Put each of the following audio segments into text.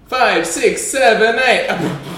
5, 6, 7, 8.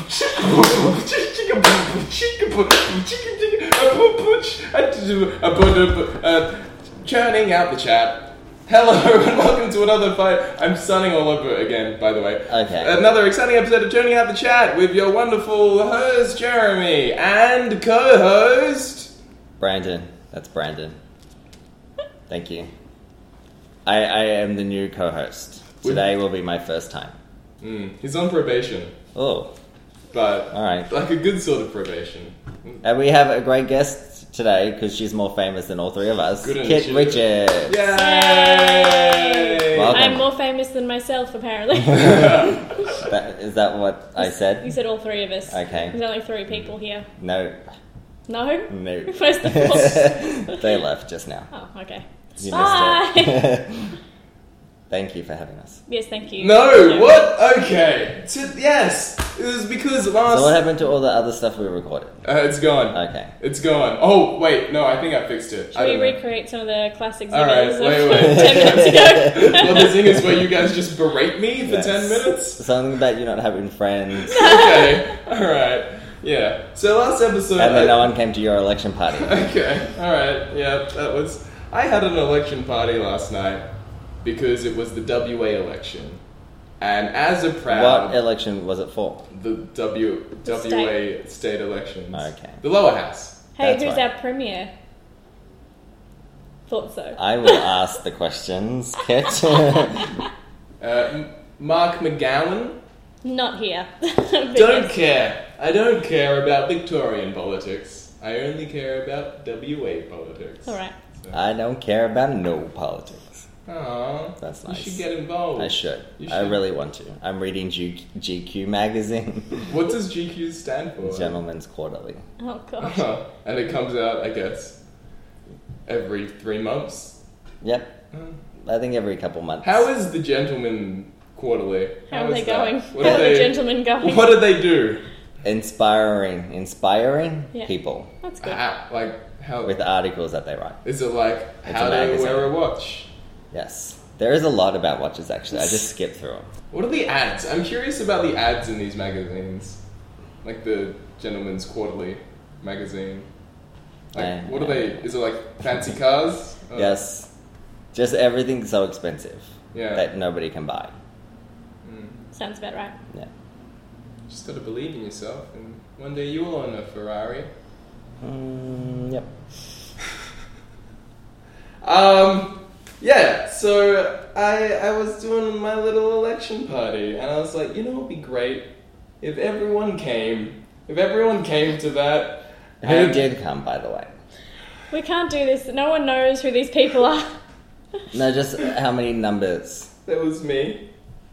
Churning out the chat. Hello and welcome to another fight. I'm sunning all over again, by the way. Okay. Another exciting episode of Churning Out the Chat with your wonderful host Jeremy and co-host Brandon. That's Brandon. Thank you. I am the new co-host. Today will be my first time. He's on probation. Oh. But all right. Like a good sort of probation. And we have a great guest today because she's more famous than all three of us. Good Kit initiative. Richards. Yay! Welcome. I'm more famous than myself, apparently. Is that what I said? You said all three of us. Okay. There's only three people here. No. No? No. Where's the fourth? They left just now. Oh, okay. You Bye! missed it. Thank you for having us. Yes, thank you. No, what? Okay. Yes. It was because last... So what happened to all the other stuff we recorded? It's gone. Okay. It's gone. Oh, wait. No, I think I fixed it. Should we recreate some of the classic All right, zingers wait. of 10 minutes ago? Well, the thing is where you guys just berate me for Yes. 10 minutes? Something about you not having friends. Okay. Alright. Yeah. So last episode... And then no one came to your election party. Okay. Alright. Yeah, that was... I had an election party last night because it was the WA election. And as a proud... What election was it for? The WA state elections. Okay. The lower house. Hey, That's who's right. our premier? Thought so. I will ask the questions, Kit. Mark McGowan. Not here. Don't care. I don't care about Victorian politics. I only care about WA politics. Alright. So. I don't care about no politics. Aww. That's You nice. should get involved. I should. You I should. really want to. I'm reading GQ magazine. What does GQ stand for? Gentleman's Quarterly. Oh, gosh. And it comes out, I guess, every 3 months. Yep. I think every couple months. How is the Gentleman Quarterly? How are is they that? going? What How do are the they- gentlemen going? What do they do? Inspiring Yeah. people That's good. How with articles that they write. is it like It's how a to magazine. wear a watch? Yes. There is a lot about watches, actually. I just skipped through them. What are the ads? I'm curious about the ads in these magazines, like the Gentleman's Quarterly magazine. Like, what are they? Is it like fancy cars? Oh, Yes. Just everything's so expensive Yeah. that nobody can buy. Sounds about right. Yeah. Just gotta believe in yourself, and one day you will own a Ferrari. Yep. Yeah, so I was doing my little election party, and I was like, you know what would be great? If everyone came to that. Who and- did come, by the way? We can't do this. No one knows who these people are. No, just how many numbers? That was me.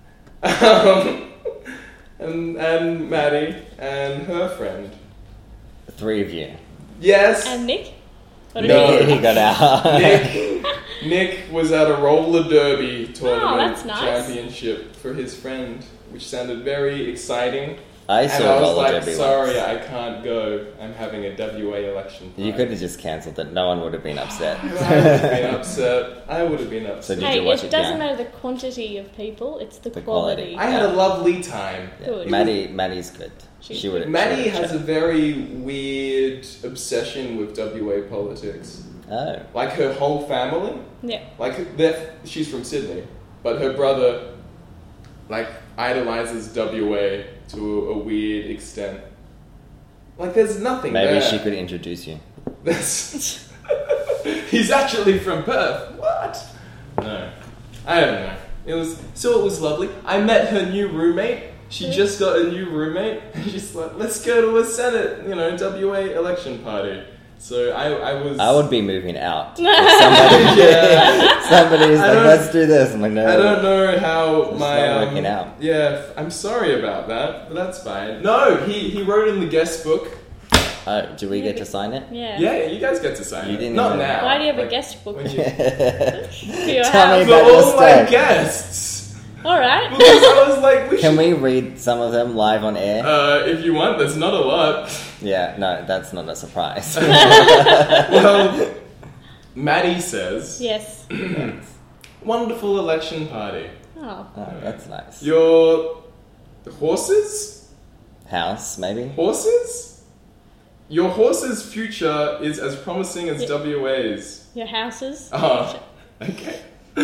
And Maddie and her friend. 3 of you. Yes. And Nick? What did No. he do? He got out. Nick was at a roller derby tournament that's nice. championship for his friend, which sounded very exciting. I And saw I was roller like, derby sorry, once. I can't go. I'm having a WA election. You could have just cancelled it. No one would have been upset. I would have been upset. I would have been upset. Did Hey, you watch it it doesn't young? matter the quantity of people, it's the The quality. quality. I had a lovely time. Yeah. Good. Maddie's good. She would. Maddie has a very weird obsession with WA politics. Oh. Like her whole family. Yeah. Like she's from Sydney, but her brother, like, idolizes WA to a weird extent. Like, there's nothing Maybe there. she could introduce you. That's he's actually from Perth. What? No, I don't know. It was lovely. I met her new roommate. She just got a new roommate. She's like, let's go to a Senate, WA election party. So I would be moving out. If Yeah. somebody's I like, don't- let's do this. I'm like, no. I don't know how It's my not working out. Yeah, I'm sorry about that, but that's fine. No, he wrote in the guest book. Oh, do we get to sign it? Yeah. Yeah, you guys get to sign You it. didn't Not even- now. Why do you have a Like, guest book when for you- your Tell me house? For about your all my stay. guests. Alright. Because I was like, Can we read some of them live on air? If you want, there's not a lot. Yeah, no, that's not a surprise. Well, Maddie says, Yes. wonderful election party. Oh. Oh, that's nice. Your Horses? House, maybe? Horses? Your horse's future is as promising as WA's. Your houses. Oh, okay.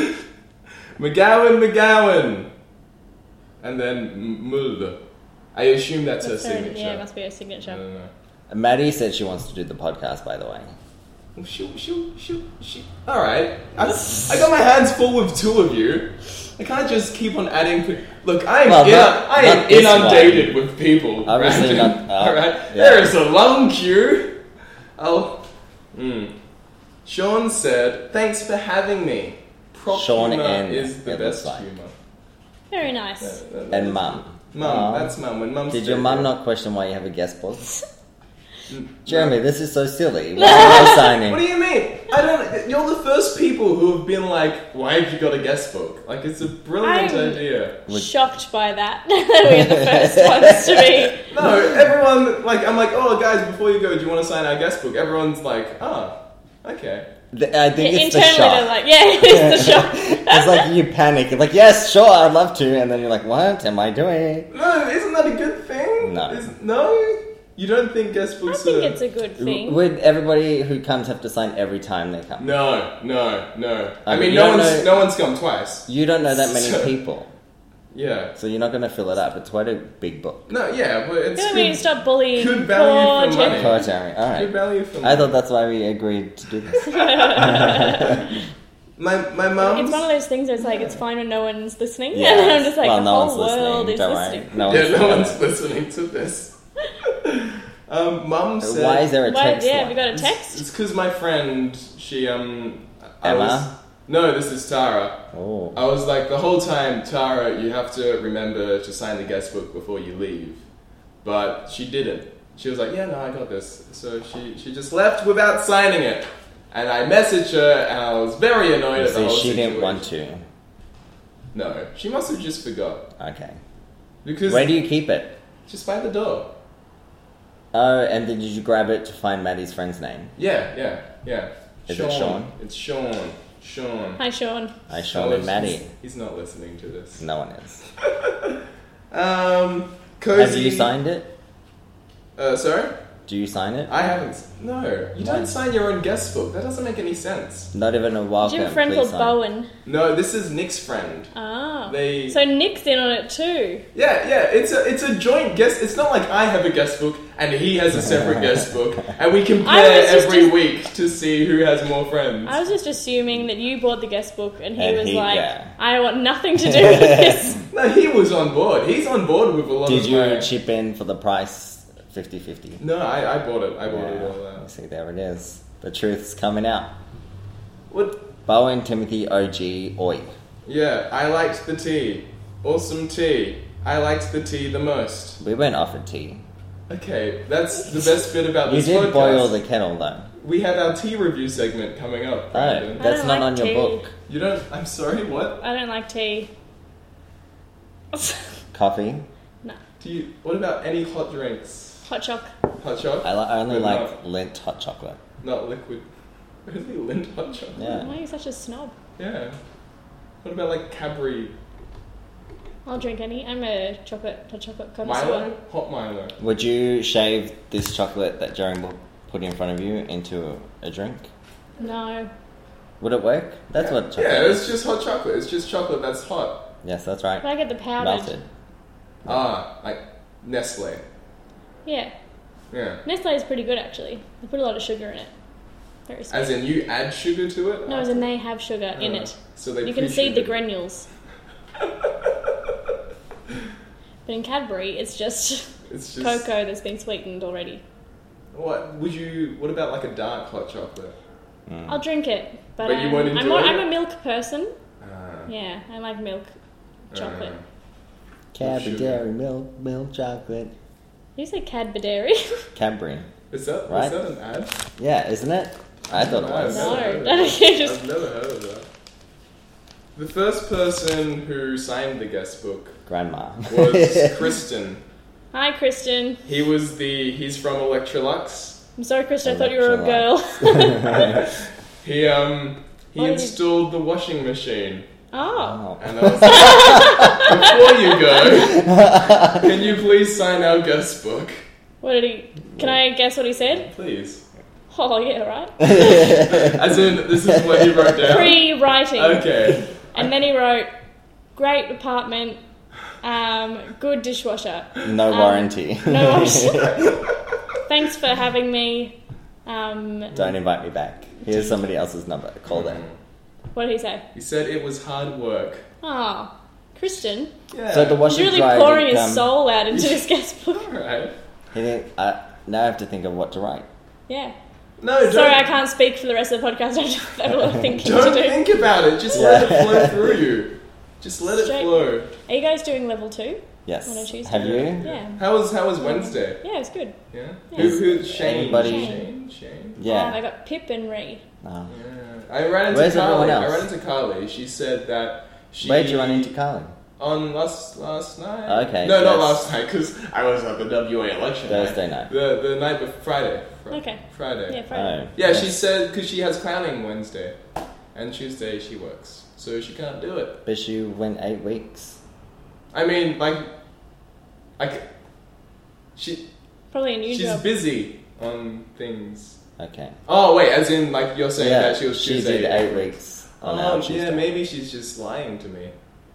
McGowan. And then Mulder. I assume that's her signature. Yeah, it must be her signature. I don't know. Maddie said she wants to do the podcast, by the way. Well, she. Alright. I got my hands full with two of you. I can't just keep on adding. Look, I am inundated with people. Obviously Brandon. not. Alright? Yeah. There is a long queue. Sean said, thanks for having me. Prop Sean humor and is the it best looks like. humor. Very nice. And mum. Mum, that's mum. When mum's Did your dead, mum yeah. not question why you have a guest book? Jeremy, this is so silly. Why am I signing? What do you mean? I don't. You're the first people who have been like, "Why have you got a guest book?" Like, it's a brilliant I'm- idea. Shocked by that. We're the first ones to be. No, everyone like, I'm like, "Oh, guys, before you go, do you want to sign our guest book?" Everyone's like, "Ah, okay." I think it's the Internally, shock. they're like, yeah, it's the shock. It's like you panic. You're like, yes, sure, I'd love to. And then you're like, what am I doing? No, isn't that a good thing? No. No, you don't think guest I books think are? it's a good thing. Would everybody who comes have to sign every time they come? No. I Okay, mean, you no don't one's come twice. You don't know that many So- people. Yeah. So you're not going to fill it up. It's quite a big book. No, yeah, but it's Good, we need to stop bullying good value poor for money. Jeff. Oh, Jeremy. All good right. value for I money. thought that's why we agreed to do this. My mum. It's one of those things where it's like, it's fine when no one's listening. Yeah. And I'm just like, well, the no whole one's world listening. is Don't listening. worry. No Yeah, no one's one's listening to this. Mum said. Why is there a Why, text yeah, line? we got a text? It's because my friend, she Emma? No, this is Tara. Oh. I was like, the whole time, Tara, you have to remember to sign the guest book before you leave. But she didn't. She was like, yeah, no, I got this. So she just left without signing it. And I messaged her, and I was very annoyed at the So whole she situation. didn't want to. No, she must have just forgot. Okay. Because Where do you keep it? just by the door. Oh, and then did you grab it to find Maddie's friend's name? Yeah. Is it Sean? It's Sean. Hi, Sean. Hi, Sean and Maddie. He's not listening to this. No one is. Cozy. Have you signed it? Sorry? Do you sign it? I haven't. No, you don't sign your own guest book. That doesn't make any sense. Not even a Do welcome. you have a friend please called sign. Bowen? No, this is Nick's friend. Oh. They. So Nick's in on it too. Yeah. It's a joint guest. It's not like I have a guest book and he has a separate guest book, and we compare was just every week to see who has more friends. I was just assuming that you bought the guest book and he And was he- like, yeah. I want nothing to do with this. No, he was on board. He's on board with a lot Did of you my... chip in for the price 50-50? No, I bought it. I bought it Yeah. all You out. see, there it is. The truth's coming out. What? Bowen, Timothy, OG, Oi. Yeah, I liked the tea. Awesome tea. I liked the tea the most. We went off a tea. Okay, that's the best bit about You this did podcast. boil the kettle, though. We have our tea review segment coming up. Oh, Brandon. I that's don't not like on your tea. book. You don't... I'm sorry, what? I don't like tea. Coffee. No. Do you... What about any hot drinks? Hot choc. Hot chocolate? I only But like Lindt hot chocolate. Not liquid. Really? Lindt hot chocolate? Yeah. Why are you such a snob? Yeah. What about like Cadbury I'll drink any. I'm a hot chocolate connoisseur. Milo? Hot Milo. Would you shave this chocolate that Jeremy will put in front of you into a drink? No. Would it work? That's what chocolate Yeah, is. it's just hot chocolate. It's just chocolate that's hot. Yes, that's right. If I get the powdered. Melted. Like Nestle. Yeah. Yeah. Nestle is pretty good actually. They put a lot of sugar in it. Very sweet. As in you add sugar to it? No, as in they have sugar in Oh, it. So they You can see the pre-sugared. granules. But in Cadbury, it's just It's just cocoa that's been sweetened already. What about like a dark hot chocolate? I'll drink it, but, But you won't I'm, enjoy I'm it? a milk person. Ah. Yeah, I like milk chocolate. Cadbury milk chocolate. You say Cadbury? Cadbury. Is that Right. an ad? Yeah, isn't it? I thought it was. No. I've never heard of that that. is just- I've never heard of that. The first person who signed the guest book Grandma. was Kristen. Hi, Kristen. He's from Electrolux. I'm sorry, Kristen. I thought you were a girl. He What did he- installed the washing machine. Oh. And I was before you go, can you please sign our guest book? What did he... Can I guess what he said? Please. Oh, yeah, right. As in, this is what he wrote down? Pre-writing. Okay. And then he wrote, great apartment, good dishwasher. No warranty. No warranty. Thanks for having me. Don't invite me back. Here's somebody else's number. Call them. What did he say? He said it was hard work. Oh, Kristen. Yeah. So the He's washer really dryer pouring did his come. soul out into this guest book. Alright. He didn't, now I have to think of what to write. Yeah. No, don't. Sorry, I can't speak for the rest of the podcast. I just have a lot of thinking Don't to do. think about it. Just let it flow through you. Just let Straight. it flow. Are you guys doing level 2? Yes. On a Tuesday? Have you? Yeah. How was Wednesday? Yeah, it's good. Yeah. Yeah. Who? Shane. Anybody- Shane. I Yeah. got Pip and Ree. Oh. Yeah. I ran into Where's Carly. everyone I else? ran into Carly. She said that she. Where'd you run into Carly? On last night. Okay, No, not yes. last night because I was at the WA election. Thursday night. The night before Friday. Okay. Friday. Yeah, Friday. Oh. Yeah, she said because she has clowning Wednesday, and Tuesday she works, so she can't do it. But she went 8 weeks. I mean, she's Probably a new job. busy on things. Okay. Oh wait, as in like you're saying Yeah, that she was she Tuesday. did 8 weeks on our Oh Tuesday. yeah, maybe she's just lying to me.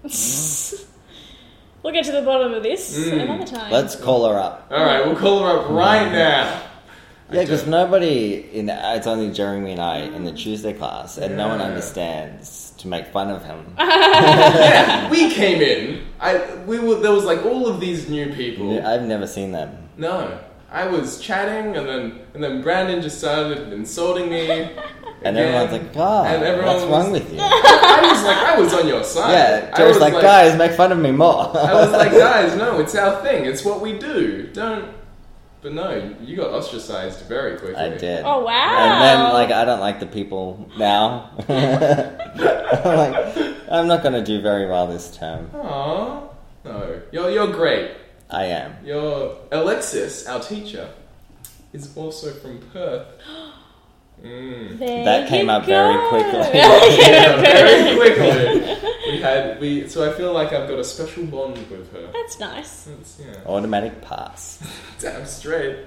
We'll get to the bottom of this another time. Let's call her up. All right, we'll call her up right now. Yeah, because nobody it's only Jeremy and I in the Tuesday class, and no one understands to make fun of him. Yeah, we came in. There was like all of these new people. I've never seen them. No, I was chatting, and then Brandon just started insulting me. And again. everyone's like, God, And everyone what's wrong with you? I was on your side. Yeah, I Jerry's like, guys, make fun of me more. I was like, guys, no, it's our thing. It's what we do. Don't. But no, you got ostracized very quickly. I did. Oh, wow. And then, I don't like the people now. I'm not going to do very well this term. Aww. No, you're great. I am. Your Alexis, our teacher, is also from Perth. There That came you up go. very quickly. Yeah, very quickly. So I feel like I've got a special bond with her. That's nice. Yeah. Automatic pass. Damn straight.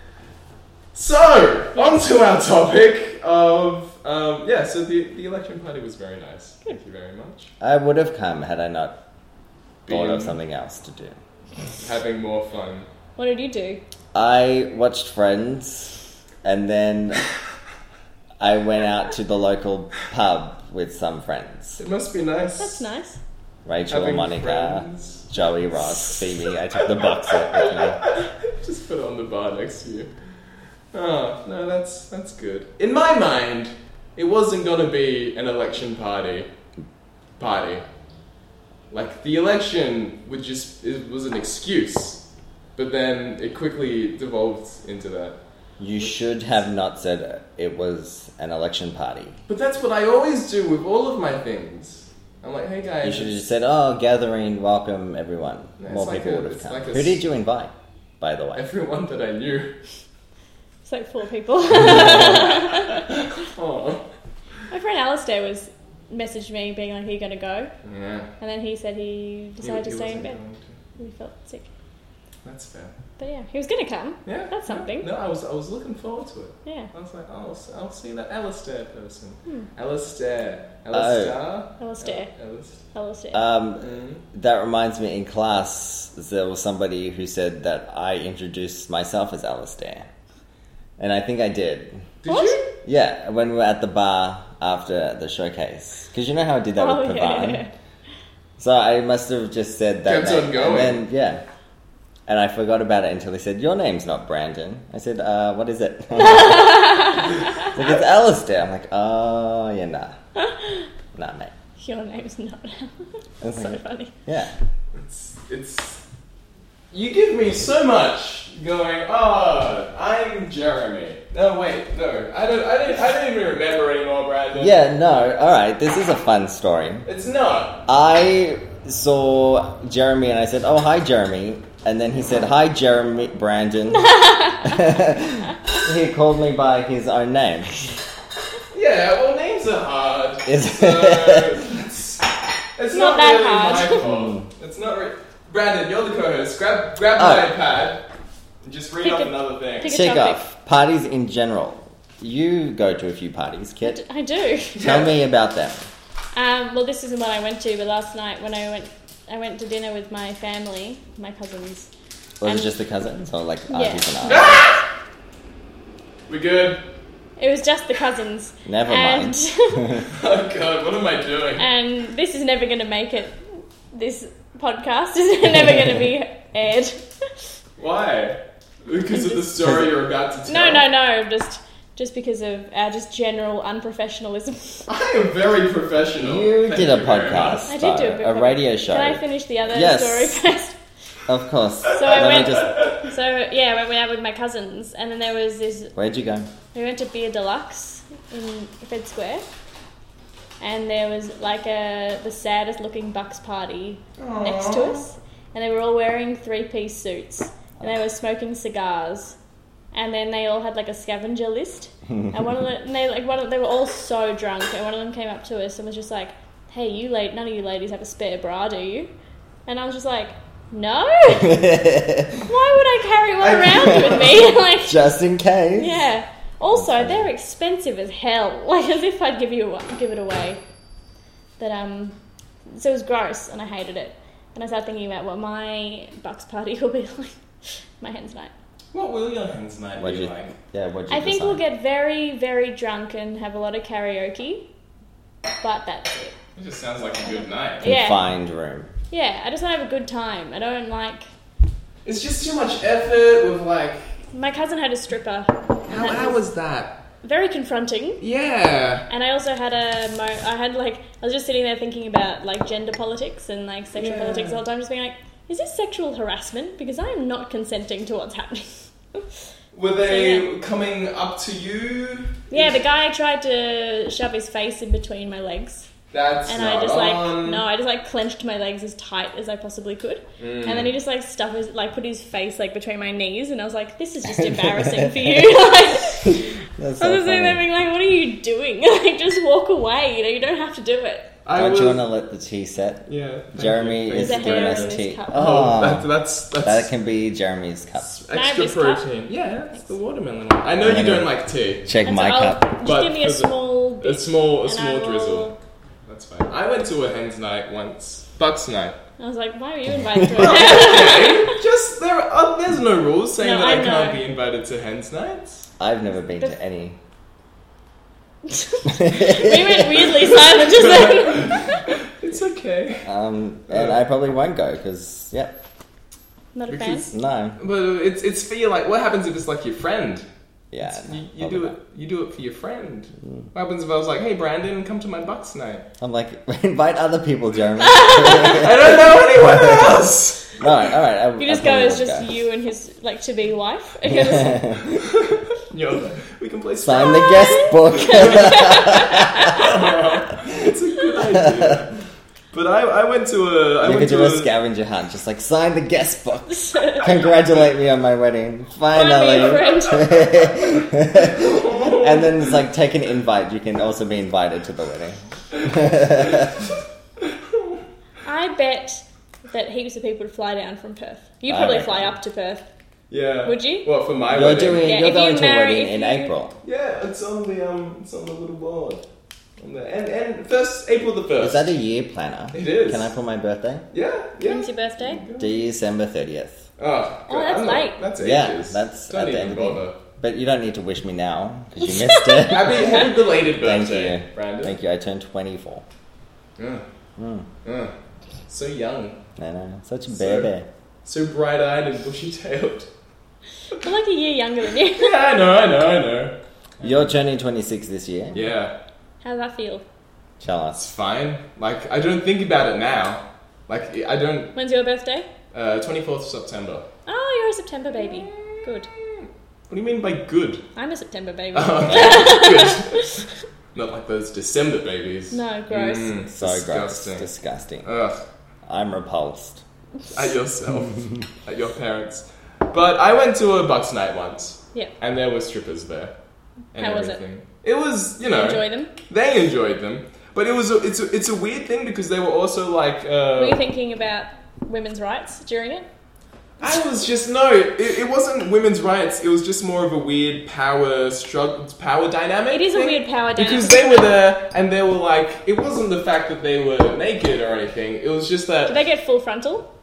So, on to our topic of, so the election party was very nice. Thank you very much. I would have come had I not thought of Been something else to do. having more fun. What did you do? I watched Friends, and then I went out to the local pub with some friends. It must be nice. That's nice. Rachel, Having Monica, friends. Joey, Ross, Phoebe. I took the box set with me. Just put it on the bar next to you. Oh, no, that's good. In my mind, it wasn't gonna be an election party. Like, the election it was an excuse. But then it quickly devolved into that. You should have not said it was an election party. But that's what I always do with all of my things. I'm like, hey guys. You should have just said, "Oh, gathering, welcome everyone." No, it's More like people a- would have it's come. like a Who did you invite, by the way? Everyone that I knew. It's like 4 people. Oh. My friend Alistair messaged me being like, are you going to go? Yeah. And then he said he decided to He stay in wasn't bed. going to. He felt sick. That's fair. But yeah, he was going to come. Yeah. That's something. No, I was looking forward to it. Yeah. I was like, oh, I'll see that Alistair person. Hmm. Alistair. Alistair. Alistair. Alistair. That reminds me, in class, there was somebody who said that I introduced myself as Alistair. And I think I did. Did What? you? Yeah, when we were at the bar after the showcase. Because you know how I did that with Pavan? yeah. So I must have just said that. Kept on name. going. And then, yeah. And I forgot about it until he said, your name's not Brandon. I said, what is it? Like, it's Alistair. I'm like, oh, yeah, nah. Nah, mate. Your name's not. That's so funny. Yeah. It's. You give me so much going. Oh, I'm Jeremy. No, wait, no. I don't even remember anymore, Brandon. Yeah, no, alright, this is a fun story. It's not. I saw Jeremy and I said, oh, hi, Jeremy. And then he said, hi, Jeremy, Brandon. He called me by his own name. Yeah, well, names are hard. Is So it's Not not that really hard. my fault. It's not Brandon, you're the co-host. Grab my iPad and just read Pick off a- another thing. pick a- Tick topic. off. Parties in general. You go to a few parties, Kit. I do. Tell me about them. Well, this isn't what I went to, but last night when I went to dinner with my family, my cousins. Was And- it just the cousins or like Yeah. aunties and uncles? We good? It was just the cousins. Never and, mind. Oh god, what am I doing? And this is never going to make it. This podcast is never going to be aired. Why? Because of the story you're about to tell? No. Just because of our just general unprofessionalism. I am very professional. You Thank did a you very podcast, much. I did do though, a radio show. Can I finish the other Yes. story first? Of course. So I Let went. me just. I went out with my cousins, and then there was this. Where'd you go? We went to Beer Deluxe in Fed Square, and there was like the saddest looking Bucks party next to us, and they were all wearing 3-piece suits, and they were smoking cigars, and then they all had like a scavenger list, and they were all so drunk, and one of them came up to us and was just like, "Hey, none of you ladies have a spare bra, do you?" And I was just like, "No." Why would I carry one around with me? Like, Just in case. yeah. Also, they're expensive as hell. Like, as if I'd give it away. But so it was gross, and I hated it. And I started thinking about what my Bucks party will be like. My hens night. What will your hens night What'd be you? like? Yeah. What'd you? I think decide? we'll get very, very drunk and have a lot of karaoke. But that's it. It just sounds like a good night. Yeah. Confined room. Yeah, I just want to have a good time. I don't like... It's just too much effort with like... My cousin had a stripper. How was that? Very confronting. Yeah. And I also had I was just sitting there thinking about like gender politics and like sexual politics the whole time, just being like, is this sexual harassment? Because I am not consenting to what's happening. Were they coming up to you? Yeah, the guy tried to shove his face in between my legs. That's And not I just on. I just clenched my legs as tight as I possibly could. And then he just put his face between my knees, and I was like, this is just embarrassing for you. That's I was so just sitting there funny. being like, what are you doing? Like, just walk away, you don't have to do it. Don't you want to let the tea set? Yeah. Jeremy thank is you. There's a doing hair us in this tea. cup. Oh, that's That can be Jeremy's cup. extra this cup? protein. Yeah, it's the watermelon one. I know you don't like tea. Check And my so I'll- cup. Just But give me a for the- small bit. A small and I will- drizzle. That's fine. I went to a hens night once. Bucks night. I was like, why were you invited to it? Okay, just there's no rules saying No, that I I can't know. be invited to hens nights. I've never been to any. We went weirdly silent just then. It's okay. And I probably won't go because, yep, Not a Because- fan. no. But it's for your what happens if it's like your friend? Yeah. You do it. You do it for your friend. What happens if I was like, "Hey, Brandon, come to my Bucks night"? I'm like, invite other people, Jeremy. I don't know anyone else. No, alright. You just go as just you and his to-be wife. We can play. Sign the guest book. It's a good idea. But I went to a. You could do a scavenger hunt, just like sign the guest book. Congratulate me on my wedding. Find me a Finally. friend. And then it's like take an invite. You can also be invited to the wedding. I bet that heaps of people would fly down from Perth. You'd I probably reckon. fly up to Perth. Yeah. Would you? What for my You're wedding? Yeah, you're if going you to a marry- wedding if in you- April. Yeah, it's on the little board. On the, and first April the 1st. Is that a year planner? It is. Can I put my birthday? Yeah. When's your birthday? December 30th. Oh, Oh, that's I'm not- late. That's ages. Yeah, that's Don't at the even end of the year. bother. But you don't need to wish me now because you missed it. Happy belated Thank birthday, you. Brandon. Thank you. I turned 24. So young, I know. Such a So- baby. so bright-eyed and bushy-tailed. I'm like a year younger than you. Yeah, I know. You're turning 26 this year. Yeah, How's that feel? Tell it's us. fine. Like I don't think about it now. Like I don't. When's your birthday? 24th September. Oh, you're a September baby. Good. What do you mean by good? I'm a September baby. Good. Not like those December babies. No, gross. So disgusting. gross. Disgusting. Ugh. I'm repulsed. At yourself, at your parents. But I went to a Bucks night once. Yeah. And there were strippers there. And How was it? everything. It was, you know. Enjoy them? They enjoyed them. But it's a weird thing because they were also like. Were you thinking about women's rights during it? I was just it wasn't women's rights. It was just more of a weird power dynamic. It is a thing. weird power dynamic. Because they were there and they were like, it wasn't the fact that they were naked or anything. It was just that. Did they get full frontal?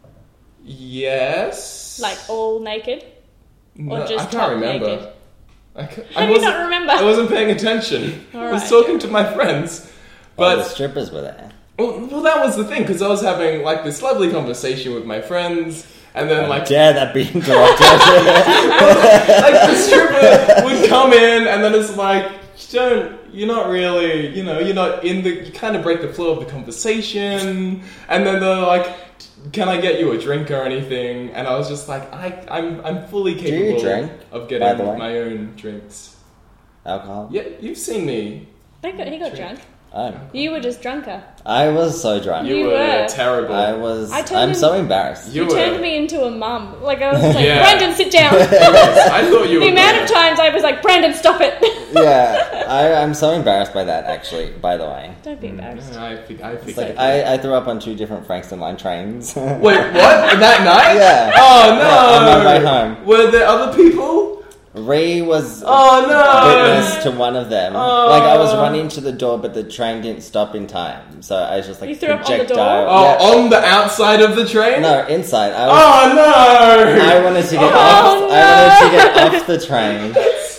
Yes. Like all naked? Or No, just I can't top remember. naked? I How do you not remember? I wasn't paying attention. I was Alright. talking to my friends. All the But strippers were there. well, that was the thing because I was having like this lovely conversation with my friends, and then like Dare that be interrupted? like the stripper would come in, and then it's like, you're not really, you're not you kind of break the flow of the conversation, and then they're like, can I get you a drink or anything? And I was just like, I'm fully you capable drink, of by the getting way? my own drinks. Alcohol? Yeah, you've seen me. He got drunk. Oh. You were just drunker. I was so drunk. You were were. terrible. I'm so embarrassed. You You were. turned me into a mum. Like, I was like, Yeah. Brandon, sit down. I thought you were The amount good. of times I was like, Brandon, stop it. Yeah, I'm so embarrassed by that, actually, by the way. Don't be embarrassed. I think It's like, I threw up on 2 different Frankston Line trains. Wait, what? That night? Yeah. Oh no! On my way home. Were there other people? Ree was Oh no! witness to one of them. Oh. Like, I was running to the door, but the train didn't stop in time. So I was just like, You threw up on the door? projectile. Oh, Yeah. on the outside of the train? No, inside. I Oh no! wanted to get Oh, off. no. I wanted to get off the train.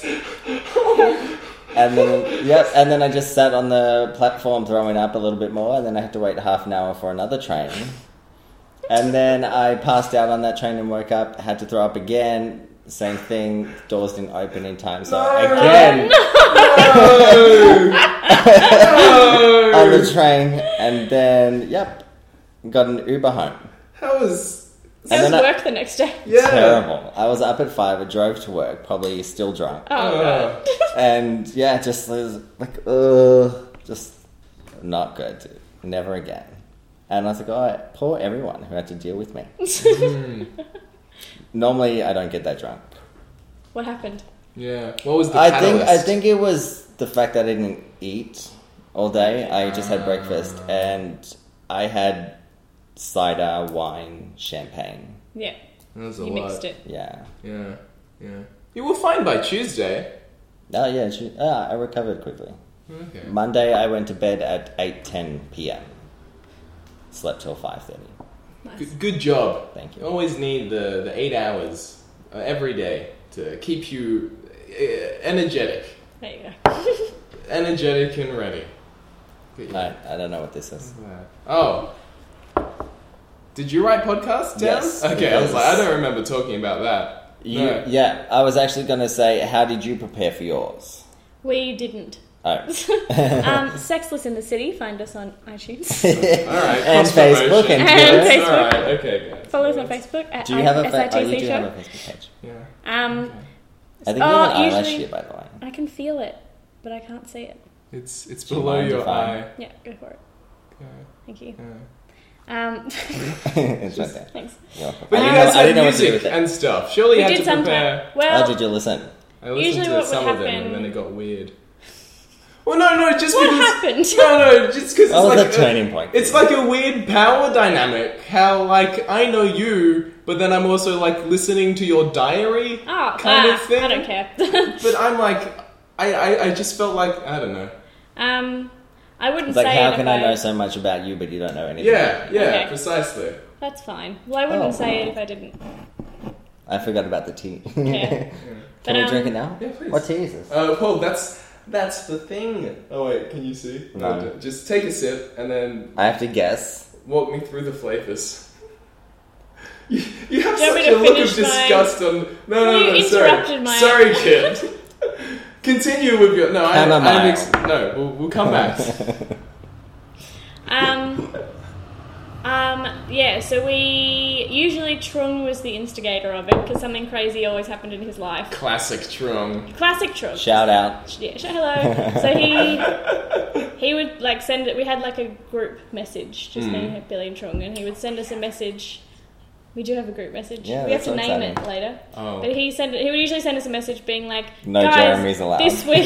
And then I just sat on the platform throwing up a little bit more, and then I had to wait half an hour for another train. And then I passed out on that train and woke up, had to throw up again. Same thing, doors didn't open in time, so again on the train, and then got an Uber home. How was? So And was then work the next day. Yeah. Terrible. I was up at 5, I drove to work, probably still drunk. Oh, God. And yeah, just was like, just not good. Never again. And I was like, oh, poor everyone who had to deal with me. Normally, I don't get that drunk. What happened? Yeah. What was the I catalyst? think it was the fact that I didn't eat all day. I just had breakfast, and I had cider, wine, champagne. Yeah. That was a You lot. mixed it. Yeah. Yeah. You were fine by Tuesday. Oh yeah, I recovered quickly. Okay. Monday, I went to bed at 8:10 p.m. Slept till 5:30. Nice. Good job. Thank you. You always need the 8 hours every day to keep you energetic. There you go. Energetic and ready. Good. I don't know what this is. Oh. Did you write podcasts down? Yes, Okay, I was because- like, I don't remember talking about that. No. Yeah, I was actually going to say, how did you prepare for yours? We didn't. Oh. Sexless in the City. Find us on iTunes. Alright, And cross-promotion. Facebook and And Twitter. Facebook. Alright, okay, guys. Follow us on Facebook at Do you have a SITC you do show. have a Facebook page. Yeah. I think you have an eyelash usually here, by the way. I can feel it, but I can't see it. It's Do you below mind your if I- eye. Yeah, go for it. Yeah. Thank you. Yeah. It's right there. Thanks. You're welcome. But I you didn't guys know- I had didn't know what to do music with it. and stuff. Surely you We had did to prepare. sometimes. Well, Oh, did you listen? I listened Usually to what would some of them happen- and then it got weird. Well, no, just what because... happened? No, just because That it's was like a turning point. It's like a weird power dynamic. How like I know you, but then I'm also like listening to your diary Oh, kind of thing. I don't care. But I'm like, I just felt like I don't know. I wouldn't It's like, say how it can if I know so much about you, but you don't know anything? Yeah, Okay. precisely. That's fine. Well, I wouldn't Oh. say it if I didn't. I forgot about the tea. Yeah. Can But, we drink it now? Yeah, please. What tea is this? Paul, that's the thing. Oh wait, can you see? No. Just take a sip and then I have to guess. walk me through the flavors. You have Do you want me such to a look of finish my- disgust on. No, Well, you sorry. interrupted my- Sorry, kid. Continue with your. No, Chamomile. no. We'll come back. Yeah, so usually Trung was the instigator of it because something crazy always happened in his life. Classic Trung. Classic Trung. Shout out. Yeah, hello. So he would like send it. We had like a group message, just me, Billy, and Trung, and he would send us a message. We do have a group message. Yeah, we have that's to so name exciting. it later. Oh. But he would usually send us a message being like, No guys, Jeremy's allowed. this week.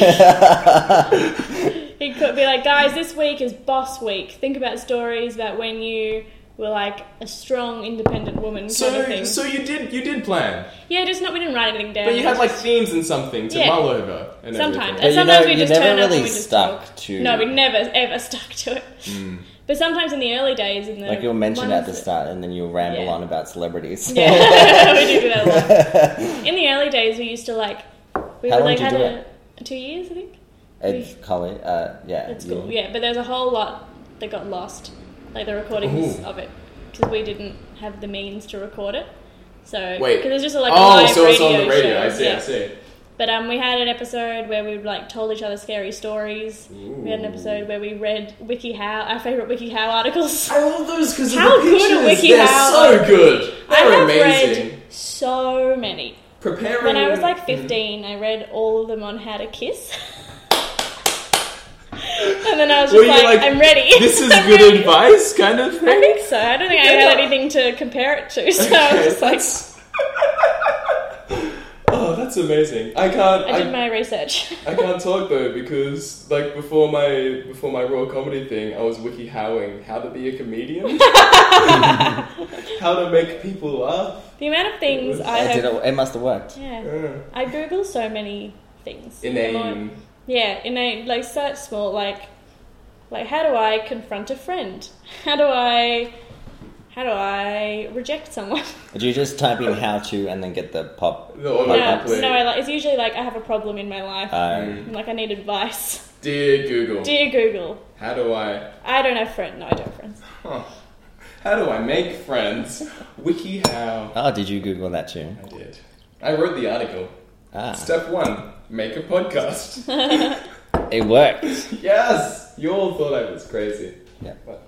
He could be like, guys, this week is boss week. Think about stories about when you we're like a strong, independent woman kind of thing. So you did plan, Yeah, just not. We didn't write anything down. but you had like themes and something to Yeah. mull over. And Sometimes. everything. And sometimes we you just never turn up really and we just stuck talk. to. No, we never ever stuck to it. But sometimes in the early days, in the Like you'll mention ones at the start, and then you'll ramble Yeah. on about celebrities. Yeah, we do that a lot. In the early days, we used to like. We How would, long like did you had do 2 years, I think. At college, yeah. At school, yeah. But there's a whole lot that got lost, like the recordings Ooh. of it, because we didn't have the means to record it. So Wait. because it's just like a Oh, live so it's on the radio radio. show. I see. Yeah. I see. But we had an episode where we like told each other scary stories. We had an episode where we read WikiHow, our favorite WikiHow articles. I love those because How the good pictures. are WikiHow They're so articles? good. I They're have amazing. read so many. Preparing. When I was like 15, I read all of them on how to kiss. And then I was Were just you like, I'm ready. This is I'm good ready. advice, kind of thing. I think so. I don't think I had anything to compare it to. So I was just like, Oh, that's amazing. I can't. I did my research. I can't talk though because like before my raw comedy thing, I was wiki-howing how to be a comedian, how to make people laugh. The amount of things I have. It must have worked. Yeah. I Google so many things. Inane. Yeah, inane. Like such small. Like how do I confront a friend? How do I reject someone? Do you just type in how to and then get the pop? The auto No, complete. no. It's usually like I have a problem in my life. And, like I need advice. Dear Google, Dear Google, how do I? I don't have friends. No, I don't have friends. Huh. How do I make friends? WikiHow. Oh, did you Google that too? I did. I wrote the article. Ah, Step 1: make a podcast. it worked. Yes, you all thought I was crazy. Yeah. But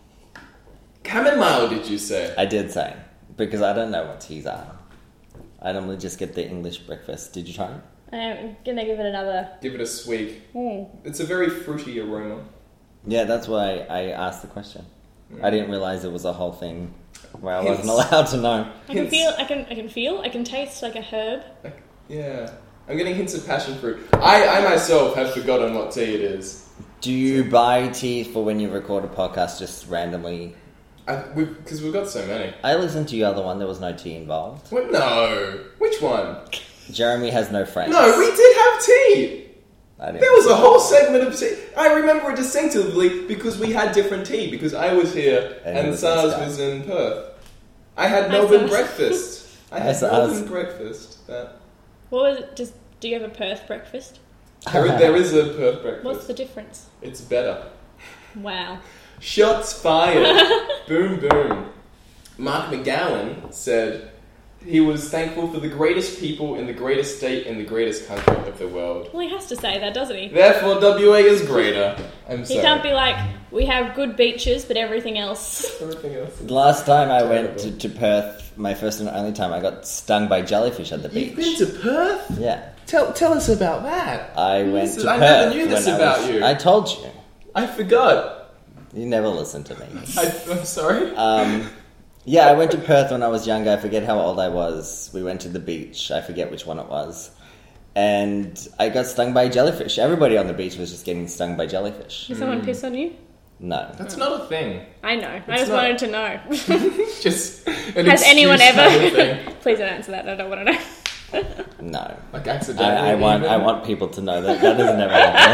chamomile, did you say? I did say, because I don't know what teas are. I normally just get the English breakfast. Did you try it? I'm gonna give it another. Give it a sweep. It's a very fruity aroma. Yeah, that's why I asked the question. I didn't realize it was a whole thing where I wasn't Hints. allowed to know. I can feel. I can taste like a herb. Yeah. I'm getting hints of passion fruit. I myself have forgotten what tea it is. Do you buy tea for when you record a podcast just randomly? Because we've got so many. I listened to your other one. There was no tea involved. What? No. Which one? Jeremy has no friends. No, we did have tea. I didn't. There was a whole segment of tea. I remember it distinctively because we had different tea. Because I was here And and it was in SARS Sky. was in Perth. I had Melbourne breakfast. I had SARS. Melbourne breakfast. That What was it? Just do you have a Perth breakfast? there is a Perth breakfast. What's the difference? It's better. Wow. Shots fired. Boom, boom. Mark McGowan said he was thankful for the greatest people in the greatest state in the greatest country of the world. Well, he has to say that, doesn't he? Therefore, WA is greater. I'm He sorry. can't be like, we have good beaches, but everything else. Everything else is... The last time I went Terrible. to Perth, my first and only time, I got stung by jellyfish at the You've beach. been to Perth? Yeah. Tell us about that. I went to I Perth. never knew this when about you. I told you. I forgot. You never listened to me. I'm sorry. Yeah, I went to Perth when I was younger. I forget how old I was. We went to the beach. I forget which one it was. And I got stung by jellyfish. Everybody on the beach was just getting stung by jellyfish. Did someone piss on you? No. That's not a thing. I know. I It's just not. wanted to know. Just an Has anyone excuse kind of ever? thing. Please don't answer that. I don't want to know. No. Like accidentally. I even. want people to know that has never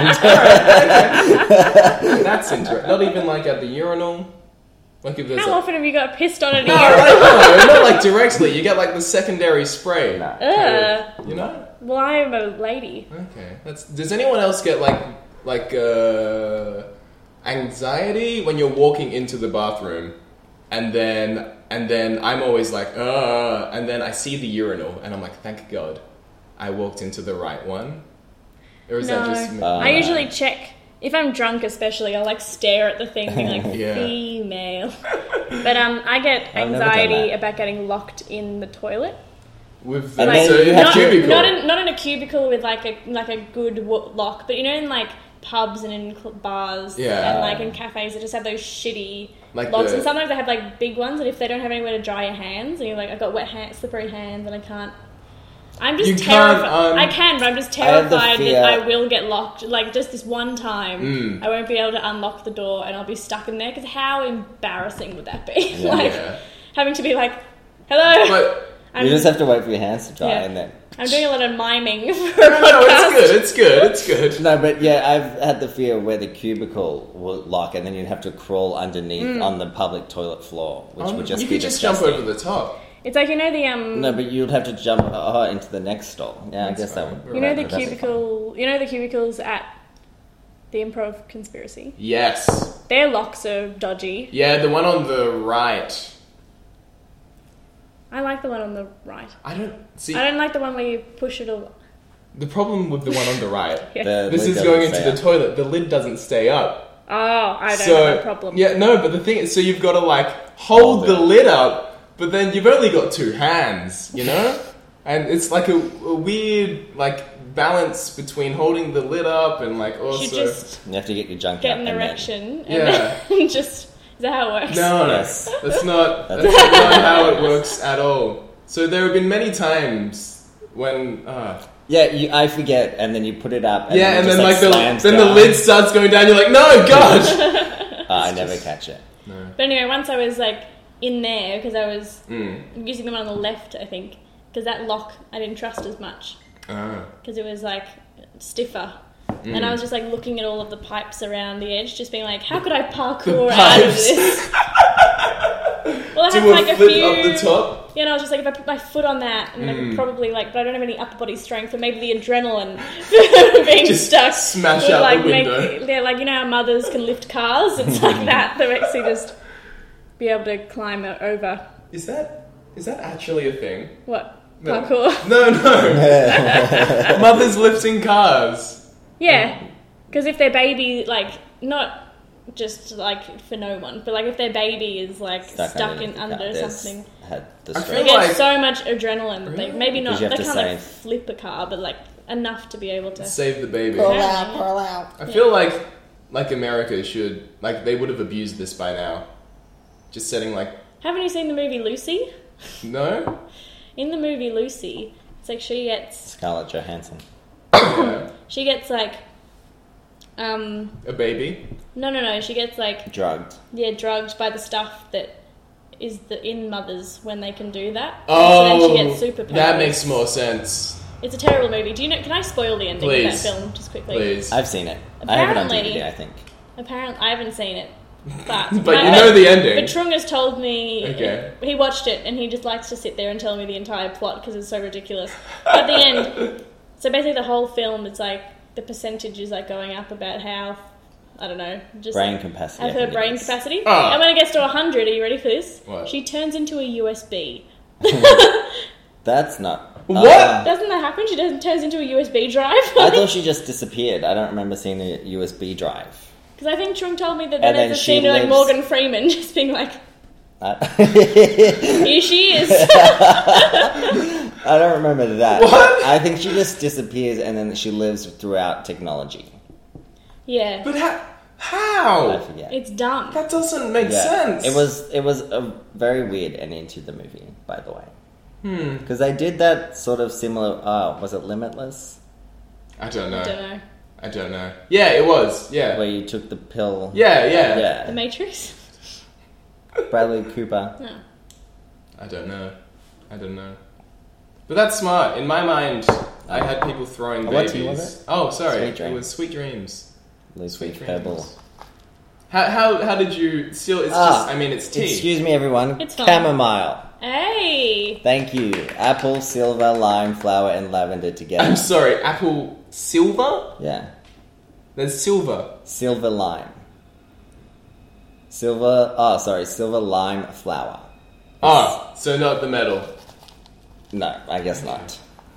happened. That's interesting. Not even like at the urinal. Like if there's How often have you got pissed on an No, ear? no, not like directly. You get like the secondary spray. No. You know? Well, I'm a lady. Okay. Does anyone else get like anxiety when you're walking into the bathroom, and then I'm always like, and then I see the urinal, and I'm like, thank God, I walked into the right one. Or is that No. just me? I usually check. If I'm drunk, especially, I'll like stare at the thing, being like Yeah. female. But I get I've never done anxiety that. about getting locked in the toilet. With And the, then so you in have a to- cubicle. Not in a cubicle with like a good lock, but you know, in like pubs and in bars Yeah. and like in cafes that just have those shitty Like locks. the- And sometimes they have like big ones, and if they don't have anywhere to dry your hands, and you're like, I've got wet hands, slippery hands, and I can't I'm just You can't, terrified. I can, but I'm just I have the terrified fear- that I will get locked. Like, just this one time, Mm. I won't be able to unlock the door and I'll be stuck in there. Because how embarrassing would that be? Yeah. like, Yeah. having to be like, hello. But I'm, You just have to wait for your hands to dry Yeah. and then... I'm doing a lot of miming for a no, podcast. it's good. It's good. No, but yeah, I've had the fear where the cubicle will lock and then you'd have to crawl underneath on the public toilet floor, which would just you be could just jump disgusting. over the top. It's like, you know the No, but you'd have to jump into the next stall. Yeah, I guess that would... you know the that'd be fun. cubicle. You know the cubicles at the Improv Conspiracy. Yes. Their locks are dodgy. Yeah, the one on the right. I like the one on the right. I don't see. I don't like the one where you push it all. The problem with the one on the right. Yeah. The This lid is doesn't going into stay the up. toilet. The lid doesn't stay up. Oh, I don't So have a problem. yeah, no. But the thing is, so you've got to like hold the lid up, but then you've only got two hands, you know, and it's like a weird like balance between holding the lid up and like You also. should just You have to get your junk get out an and then- erection and Yeah. then just... Is that how it works? No, Yes. that's not. That's That's not how it works at all. So there have been many times when. Yeah, I forget, and then you put it up. And Yeah, it and just, then like slams the down. lid starts going down. You're like, no, God. I never catch it. No. But anyway, once I was like in there, because I was Mm. using the one on the left, I think, because that lock I didn't trust as much, Ah. because it was like stiffer. And I was just like looking at all of the pipes around the edge, just being like, how could I parkour out of pipes. this? Well, I Do have a like a flip few. up the top. Yeah, and I was just like, if I put my foot on that, and I could probably like, but I don't have any upper body strength, or maybe the adrenaline being Just stuck smash would, out like, the window. yeah, like you know how mothers can lift cars. It's like that. They actually just be able to climb it over. Is that actually a thing? What No. parkour? No. Mothers lifting cars. Yeah, because if their baby, like, not just like for no one, but like if their baby is like stuck in under something, Had the I strength. they feel get like- so much adrenaline that they Really? maybe not. Because you They have to can't like save. flip a car, but like enough to be able to. Save the baby. Pull out. I feel like America should like they would have abused this by now. Just setting like Haven't you seen the movie Lucy? no. In the movie Lucy, it's like she gets Scarlett Johansson. Yeah. like A baby. no, she gets like Drugged. drugged by the stuff that is in mothers when they can do that. Oh, so then she gets superpowers. that makes more sense. It's a terrible movie. Do you know? Can I spoil the ending Please. of that film just quickly? Please. I've seen it. I have it on Apparently- DVD, I think. Apparently, I haven't seen it, but But you know the ending. But Trung has told me Okay. he watched it and he just likes to sit there and tell me the entire plot because it's so ridiculous. At the end, so basically the whole film, it's like the percentage is like going up about how I don't know, just Brain capacity. of I her think it brain is. capacity. Ah. And when it gets to 100, are you ready for this? What? She turns into a USB. That's not... What? Doesn't that happen? She turns into a USB drive. I thought she just disappeared. I don't remember seeing a USB drive. Because I think Trung told me that And then then there's a she scene of like lives- Morgan Freeman just being like, I here she is. don't remember that. What? I think she just disappears and then she lives throughout technology. Yeah. But I how? forget. It's dumb. That doesn't make Yeah. sense. It was a very weird ending to the movie, by the way. Hmm. Because they did that sort of similar... was it Limitless? I don't know. I don't know. I don't know. Yeah, it was. Yeah. Where you took the pill... Yeah, yeah. The Yeah. Matrix? Bradley Cooper. No. I don't know. I don't know. But that's smart. In my mind, I had people throwing What babies. team was it? Oh, sorry. Sweet Dreams. It was Sweet Dreams. Lucy Sweet Dreams. Pebble. How did you still? It's just. I mean, it's tea. Excuse me, everyone. It's fine. Chamomile. Hey! Thank you. Apple, silver, lime, flower, and lavender I'm together. sorry. Apple silver. Yeah. There's silver. Silver lime. Silver lime flower. Ah, so not the metal. No, I guess not.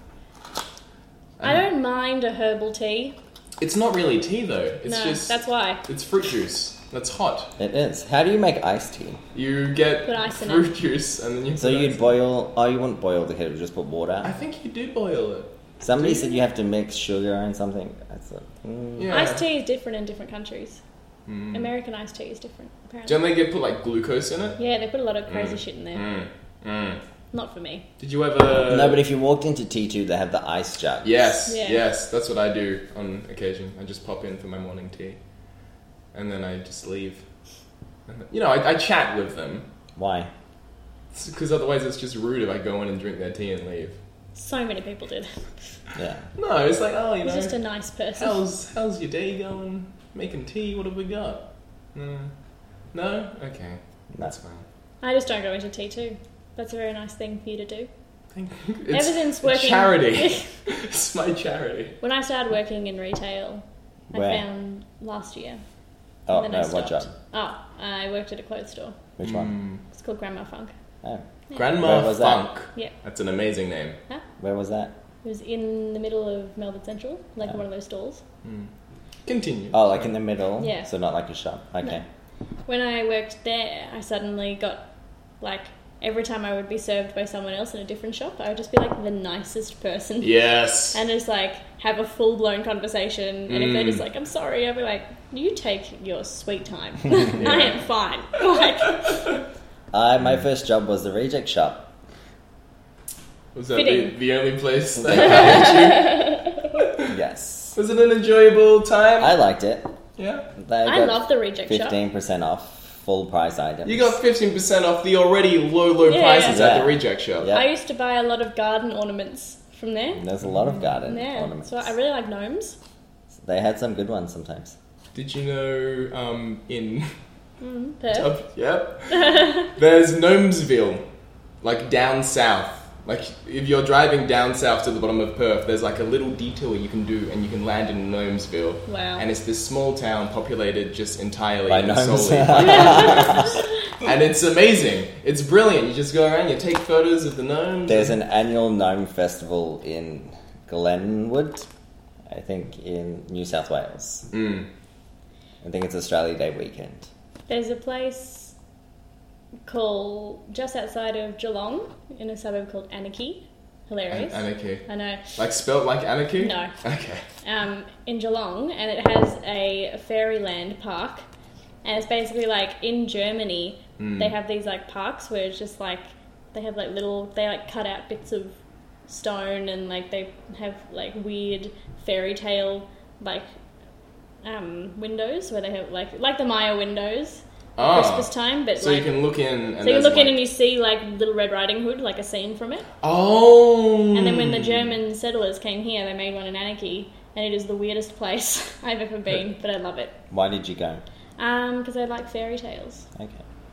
I don't mind a herbal tea. It's not really tea though. It's No, just. that's why. It's fruit juice. That's hot. It is. How do you make iced tea? You get Put ice in fruit juice and then you. So put you'd ice boil... Oh, you wouldn't boil the kettle, just put in. water? I think you do boil it. Somebody Do said you have to mix sugar and something. I thought... Yeah. Iced tea is different in different countries. Mm. American iced tea is different, apparently. Don't they put like glucose in it? Yeah, they put a lot of crazy shit in there. Mm. Mm. Not for me. Did you ever? No, but if you walked into T2, they have the ice jug. Yes, Yeah. yes, that's what I do on occasion. I just pop in for my morning tea, and then I just leave. And, you know, I chat with them Why? because otherwise it's just rude if I go in and drink their tea and leave. So many people did. Yeah. No, it's like, oh, you He's know, just a nice person. how's your day going? Making tea? What have we got? No? Okay, that's fine. I just don't go into T2. That's a very nice thing for you to do. It's Ever since working... charity. It's my charity. When I started working in retail, Where? I found last year. Oh, and then no, I what stopped. job? Oh, I worked at a clothes store. Which one? It's called Grandma Funk. Oh. Grandma Where was that? Funk. Yeah. That's an amazing name. Huh? Where was that? It was in the middle of Melbourne Central, like one of those stalls. Continue. Oh, like in the middle? Yeah. So not like a shop. Okay. When I worked there, I suddenly got, like, every time I would be served by someone else in a different shop, I would just be, like, the nicest person. Yes. And just, like, have a full-blown conversation. And if they're just like, I'm sorry, I'd be like, you take your sweet time. I am fine. Like, My first job was the reject shop. Was that Fitting. the only place that hired you? Yes. Was it an enjoyable time? I liked it. Yeah. I love the reject shop. 15% off full price items. You got 15% off the already low Yeah. prices at Yeah. the reject shop. Yeah. I used to buy a lot of garden ornaments from there. There's a lot of garden Yeah, ornaments. so I really like gnomes. They had some good ones sometimes. Did you know in Perth. yep. There's Gnomesville, like down south. Like if you're driving down south to the bottom of Perth, there's like a little detour you can do, and you can land in Gnomesville. Wow. And it's this small town populated just entirely By and gnomes. solely by gnomes. And it's amazing. It's brilliant. You just go around, you take photos of the gnomes. There's an annual gnome festival in Glenwood, I think in New South Wales. I think it's Australia Day weekend. There's a place called just outside of Geelong in a suburb called Anarchy. Hilarious. Anarchy. I know. Like spelt like anarchy? No. Okay. In Geelong, and it has a fairyland park, and it's basically like in Germany they have these like parks where it's just like they have like they like cut out bits of stone, and like they have like weird fairy tale like windows where they have like the Maya windows at Christmas time, but So like you can look in and so you there's, look in like- and you see like Little Red Riding Hood, like a scene from it. Oh. And then when the German settlers came here, they made one in Anarchy, and it is the weirdest place I've ever been, but I love it. Why did you go? Because I like fairy tales. Okay.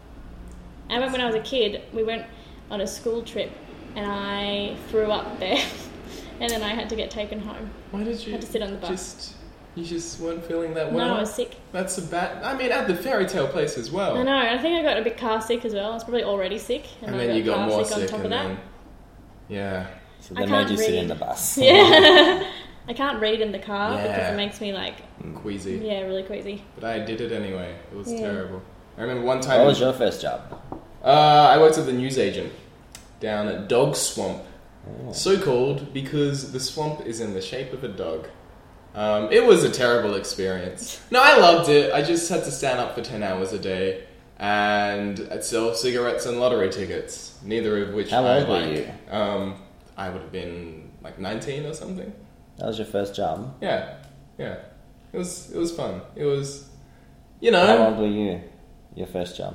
I remember when I was a kid, we went on a school trip, and I threw up there, and then I had to get taken home. Why did you had to sit on the bus. You just weren't feeling that well? No, I was sick. That's a bad... I mean, at the fairy tale place as well. I know, I think I got a bit car sick as well. I was probably already sick, And I then you got car more sick on sick top and of that. then... Yeah. So I they can't made you sit read. in the bus. Yeah. I can't read in the car because Yeah. it makes me like, Queasy. yeah, really queasy. But I did it anyway. It was Yeah. terrible. I remember one time... What was your first job? I worked at the newsagent down at Dog Swamp. Oh. So called because the swamp is in the shape of a dog. It was a terrible experience. No, I loved it. I just had to stand up for 10 hours a day and I'd sell cigarettes and lottery tickets, neither of which How I old were like. you? I would have been like 19 or something. That was your first job? Yeah. It was fun. It was, you know. How old were you? Your first job?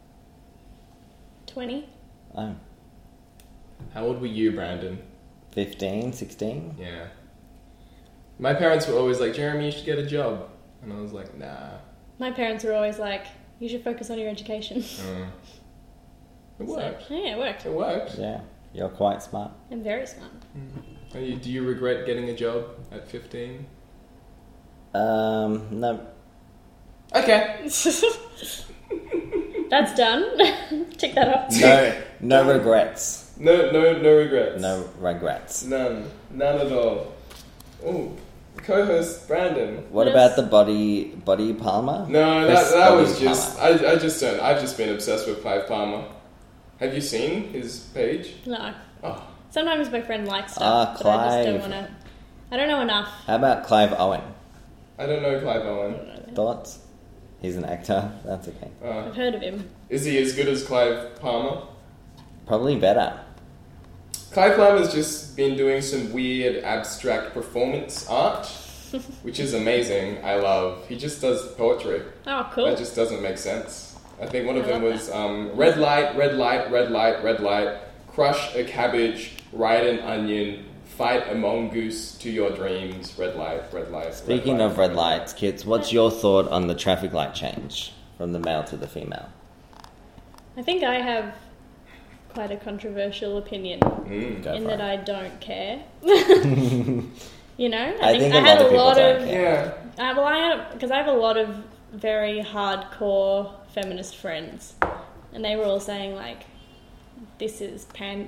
20? Oh. How old were you, Brandon? 15, 16? Yeah. My parents were always like, Jeremy, you should get a job. And I was like, nah. My parents were always like, you should focus on your education. It worked. So, yeah, it worked. It worked. Yeah. You're quite smart. I'm very smart. Do you regret getting a job at 15? No. Okay. That's done. Tick that off. No regrets. No regrets. No regrets. None at all. Oh, co-host Brandon. What What about else? the body Palmer? No, Chris that Body was just. Palmer. I just don't. I've just been obsessed with Clive Palmer. Have you seen his page? No. Oh, Sometimes my friend likes Ah, stuff, but I just don't Clive. want to. I don't know enough. How about Clive Owen? I don't know Clive Owen. Thoughts? He's an actor. That's okay. I've heard of him. Is he as good as Clive Palmer? Probably better. Kai Clam has just been doing some weird abstract performance art, which is amazing. I love. He just does poetry. Oh, cool. That just doesn't make sense. I think one of I them love was red light, red light, red light, red light, crush a cabbage, ride an onion, fight a mongoose to your dreams, red light, red light. Speaking of red lights, kids, what's your thought on the traffic light change from the male to the female? I think I have quite a controversial opinion Go in for that it. I don't care. You know, I think a I lot had of a people lot don't of care. Yeah. because I have a lot of very hardcore feminist friends, and they were all saying like, this is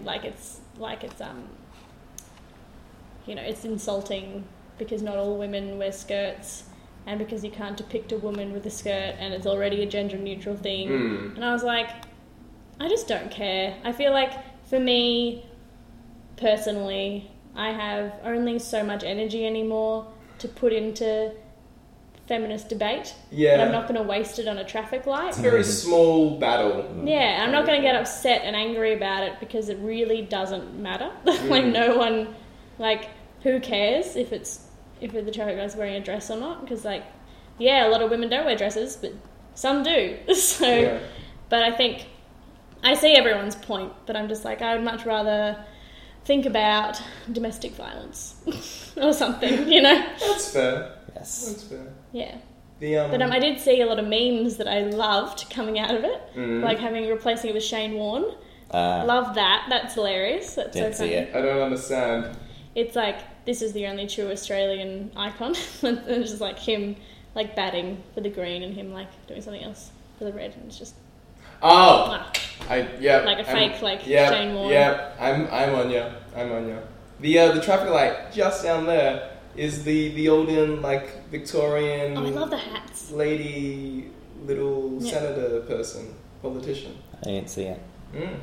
it's insulting because not all women wear skirts, and because you can't depict a woman with a skirt, and it's already a gender neutral thing. And I was like, I just don't care. I feel like for me personally, I have only so much energy anymore to put into feminist debate. Yeah. And I'm not going to waste it on a traffic light. It's a very small battle. Yeah, I'm not going to get upset and angry about it because it really doesn't matter. Like no one, like who cares if the traffic guy's wearing a dress or not? Because like, yeah, a lot of women don't wear dresses, but some do. So, Yeah. but I think I see everyone's point, but I'm just like I would much rather think about domestic violence or something, you know? That's fair. Yes. That's fair. Yeah. The But I did see a lot of memes that I loved coming out of it, like replacing it with Shane Warne. Love that. That's hilarious. That's Didn't so see funny. it. I don't understand. It's like this is the only true Australian icon, and it's just like him like batting for the green and him like doing something else for the red, and it's just Oh, ah, yeah, like a fake like yeah, Shane Warne. Yeah, I'm on you. I'm on you. The traffic light just down there is the olden like Victorian. Oh, I love the hats. Lady, little Yeah. senator person, politician. I didn't see it.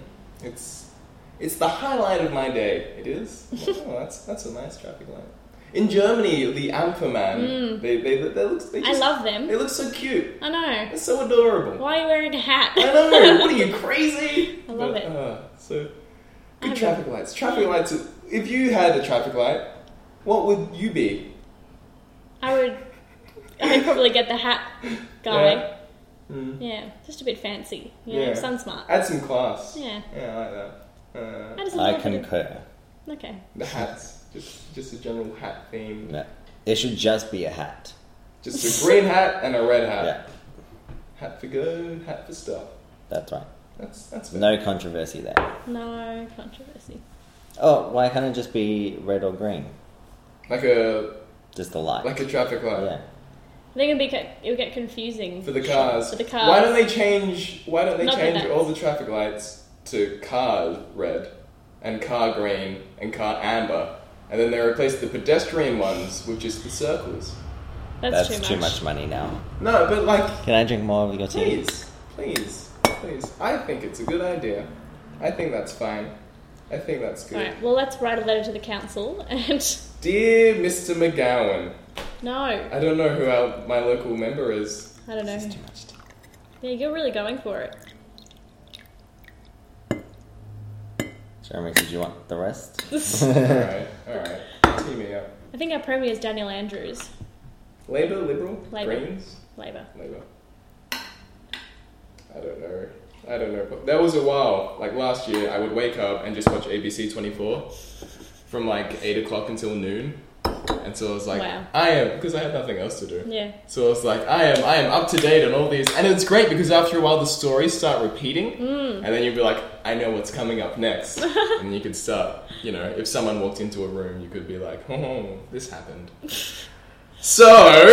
It's the highlight of my day. It is. Oh, that's a nice traffic light. In Germany, the Anchorman. They I love them. They look so cute. I know. They're so adorable. Why are you wearing a hat? I know. What are you, crazy? I love it. So good traffic lights. Traffic lights. If you had a traffic light, what would you be? I'd probably get the hat guy. Yeah. Yeah, just a bit fancy. You know, sun smart. Add some class. Yeah. Yeah, I like that. I just I love it. concur. Okay. The hats, just a general hat theme. Yeah. It should just be a hat. Just a green hat and a red hat. Yeah, Hat for go, hat for stuff. that's right. That's fair. No controversy there. No controversy. Oh, why can't it just be red or green? Like a Just the light. traffic light. Yeah. I think it would get confusing For the cars. For the cars. Why don't they change Not that that's- all the traffic lights to car red and car green and car amber, and then they replace the pedestrian ones with just the circles? That's too much money now. No, but like, Can I drink more of your tea? please. I think it's a good idea. I think that's fine. I think that's good. Alright, well let's write a letter to the council and Dear Mr. McGowan, no, I don't know who my local member is. I don't know. This is too much tea. Yeah, you're really going for it. Jeremy, did you want the rest? Alright. Team me up. I think our premier is Daniel Andrews. Labour, Liberal, Labour. Greens? Labour. Labour. I don't know. But there was a while, like last year, I would wake up and just watch ABC 24 from like 8 o'clock until noon. And so I was like, Wow. because I had nothing else to do. Yeah. So I was like, I am up to date on all these. And it's great because after a while the stories start repeating. And then you'll be like, I know what's coming up next. And you could start, if someone walked into a room, you could be like, oh, this happened. So...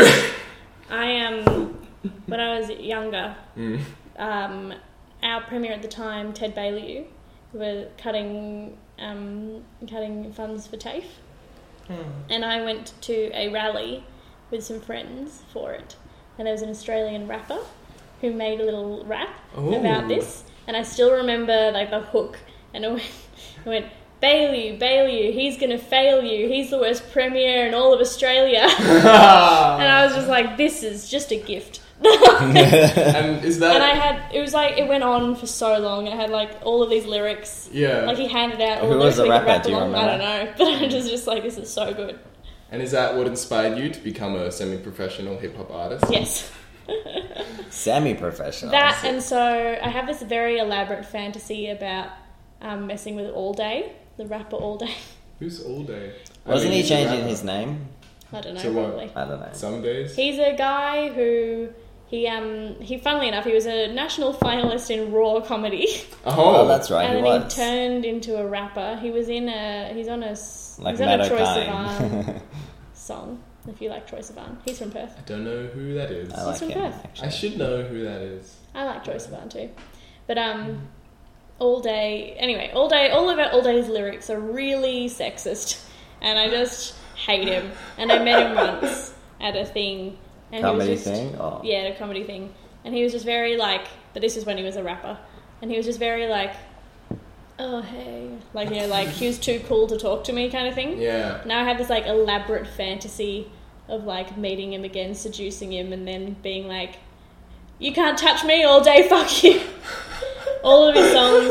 When I was younger, our premier at the time, Ted Baillieu, were cutting funds for TAFE. And I went to a rally with some friends for it. And there was an Australian rapper who made a little rap about this. And I still remember like the hook. And it went Baillieu, he's going to fail you. He's the worst premier in all of Australia. And I was just like, this is just a gift. And is that... And I had, it went on for so long. I had like all of these lyrics. Yeah. Like he handed out all Who the was lyrics the we could rapper? rap Do you along. remember? I don't know. But I was just like, this is so good. And is that what inspired you to become a semi-professional hip-hop artist? Yes. Semi-professional. That, and so I have this very elaborate fantasy about messing with All Day, the rapper All Day. Who's All Day? Wasn't he he's a changing rapper. his name? I don't know, So what? probably. I don't know. Some days? He's a guy who he funnily enough, he was a national finalist in Raw comedy. Oh, that's right. And He then was. he turned into a rapper. He's on a Like Troye Madokine. Sivan song. If you like Troye Sivan, he's from Perth. I don't know who that is. I like from him, Perth. actually. I should know who that is. I like Troye Sivan too, but All Day. Anyway, All Day. All of All Day's lyrics are really sexist, and I just hate him. And I met him once at a thing, and Comedy he was just, thing? Oh. Yeah, at a comedy thing, and he was just very like. But this is when he was a rapper, and he was just very like, oh hey, like like he was too cool to talk to me, kind of thing. Yeah. Now I have this like elaborate fantasy of like meeting him again, seducing him, and then being like, "You can't touch me all day, fuck you." All of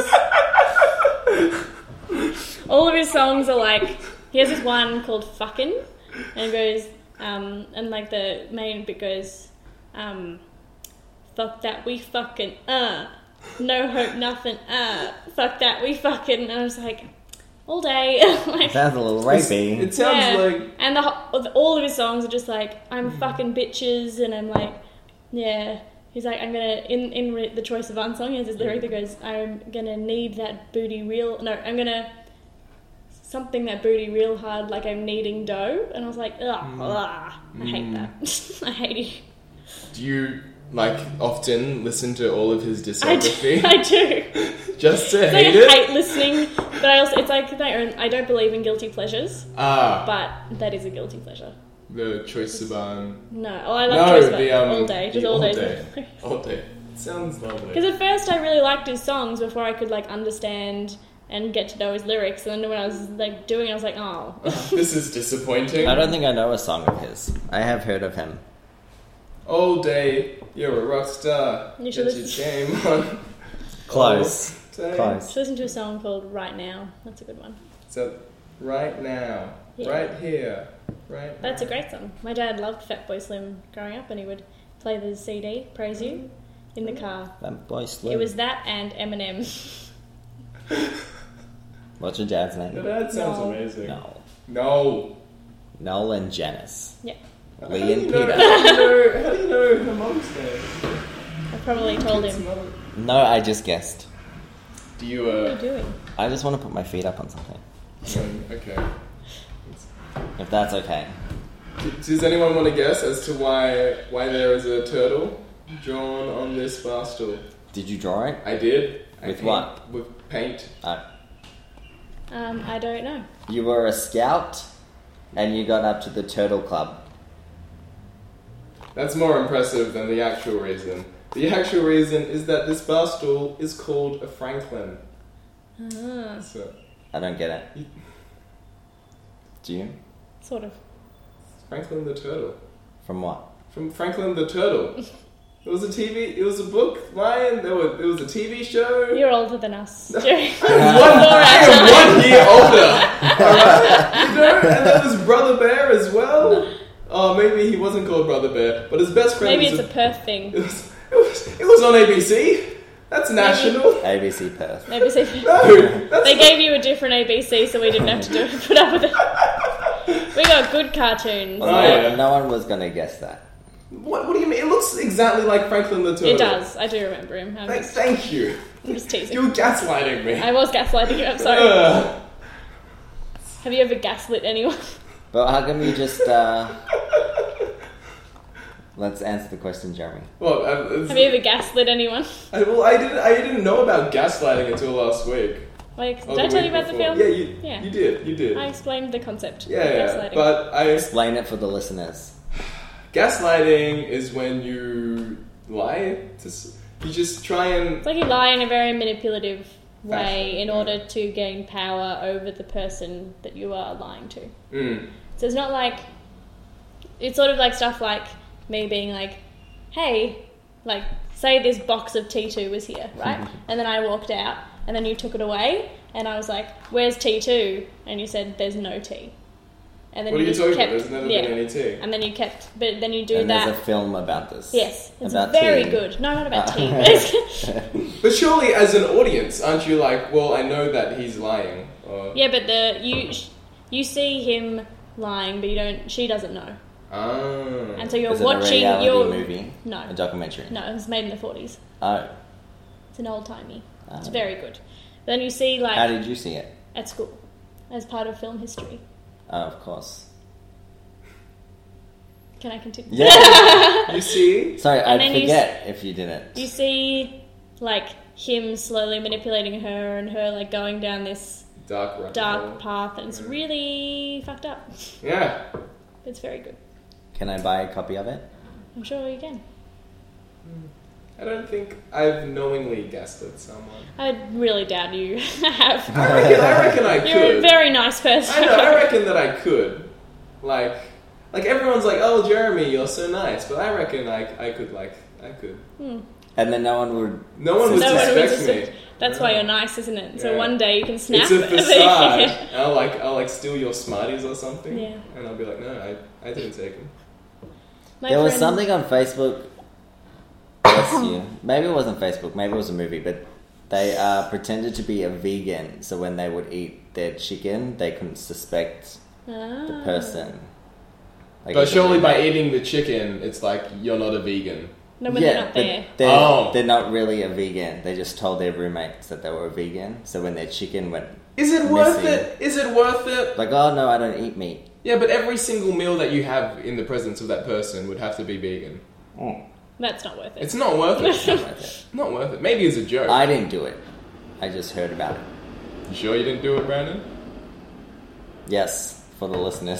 his songs are like, he has this one called "Fuckin'," and it goes, and like the main bit goes, "Fuck that, we fucking no hope, nothing, fuck that, we fucking," and I was like, all day, like. Sounds a little rapey. It sounds like... And all of his songs are just like, I'm fucking bitches, and I'm like, yeah. He's like, I'm gonna, in the Troye Sivan song, he has this lyric that goes, I'm gonna need that booty real, no, I'm gonna, something that booty real hard, like I'm needing dough. And I was like, ugh, I hate that. I hate it. Do you, like, often listen to all of his discography? I do. Just to It's like hate I it? hate listening, but I also, it's like my own, I don't believe in guilty pleasures, Ah, but that is a guilty pleasure. the Troye Sivan... No, I love Troye Sivan. the, All Day, just the All Day. Day. All Day. Sounds lovely. Because at first I really liked his songs before I could like understand and get to know his lyrics, and then when I was like doing it, I was like, oh. This is disappointing. I don't think I know a song of his. I have heard of him. All day, you're a rock star. You should Get your listen. game on. Close. All day. Close. Just listen to a song called Right Now. That's a good one. So, right now, Yeah. right here, right That's a now. great song. My dad loved Fatboy Slim growing up, and he would play the CD, Praise You, in the car. That boy Slim. It was that and Eminem. What's your dad's name? That sounds No. amazing. No. No. Noel and Janice. Yeah, Lee and How do you Peter. know, how do you know her mom's name? I probably told him. No, I just guessed. Do you, What are you doing? I just want to put my feet up on something. okay. If that's okay. Does anyone want to guess as to why there is a turtle drawn on this bar stool? Did you draw it? I did. With what? With paint. I don't know. You were a scout, and you got up to the Turtle Club. That's more impressive than the actual reason. The actual reason is that this bar stool is called a Franklin. Ah, So, I don't get it. Do you? sort of. Franklin the Turtle. From what? From Franklin the Turtle. It was a book, Ryan. There was a TV show. You're older than us. Jerry. I am 1 year older. Alright? You know, and there was Brother Bear as well. Oh, maybe he wasn't called Brother Bear, but his best friend Maybe was it's a Perth thing. it was on ABC. That's national. ABC Perth. Maybe it's No, that's They gave you a different ABC, so we didn't have to put up with it. We got good cartoons. Well, Oh, yeah. no one was going to guess that. What do you mean? It looks exactly like Franklin the Turtle. It does. I do remember him. Thank you. I'm just teasing. You're gaslighting me. I was gaslighting you. I'm sorry. Ugh. Have you ever gaslit anyone? But how come you just... Let's answer the question, Jeremy. Well, Have you ever gaslit anyone? I didn't know about gaslighting until last week. Like, Or did I the tell week you about the before. film? Yeah, you did. I explained the concept. Yeah, of yeah. gaslighting. But Explain it for the listeners. gaslighting is when you lie. You just try and... It's like you lie in a very manipulative way Fashion, in yeah. order to gain power over the person that you are lying to. Mm. So it's not like... It's sort of like stuff like me being like, hey, like, say this box of T2 was here, right? And then I walked out, and then you took it away, and I was like, where's T2? And you said, there's no T. And then What are you talking about? kept- There's never been any tea. And then you kept, but then you do And that. there's a film about this. Yes, it's About very tea. good. No, not about tea. But surely, as an audience, aren't you like, well, I know that he's lying? Or... Yeah, but you see him lying, but you don't. She doesn't know, Ah. and so you're Is it watching. a reality You're movie? No. A documentary? No, it was made in the 40s. Oh. It's an old timey. It's Oh. very good. Then you see like How did you see it? at school as part of film history. Oh, of course. Can I continue? Yeah. You see? Sorry, And I'd then you forget if you didn't. You see like him slowly manipulating her and her like going down this Dark rabbit dark hole. path, and it's really fucked up. Yeah. It's very good. Can I buy a copy of it? I'm sure you can. I don't think I've knowingly gaslit someone. I really doubt you have. I reckon I could. You're a very nice person. I know, I reckon that I could. Like everyone's like, oh, Jeremy, you're so nice. But I reckon I could. And then no one would... No one would No one would suspect me. That's why you're nice, isn't it? So Yeah. one day you can snap. It's a facade. Yeah. I'll like steal your Smarties or something. Yeah. And I'll be like, no, I didn't take them. My There was friend- something on Facebook... Bless you. Maybe it wasn't Facebook, maybe it was a movie, but they pretended to be a vegan, so when they would eat their chicken, they couldn't suspect the person. Like, But it's a surely by remake. eating the chicken, it's like you're not a vegan. No, when they're not there. They're, Oh. they're not really a vegan. They just told their roommates that they were a vegan, so when their chicken went... Is it worth Missing. it? Is it worth it? Like, oh no, I don't eat meat. Yeah, but every single meal that you have in the presence of that person would have to be vegan. That's not worth it. It's not worth it. Not worth it. Not worth it. Maybe as a joke. I didn't do it. I just heard about it. You sure you didn't do it, Brandon? Yes, for the listeners.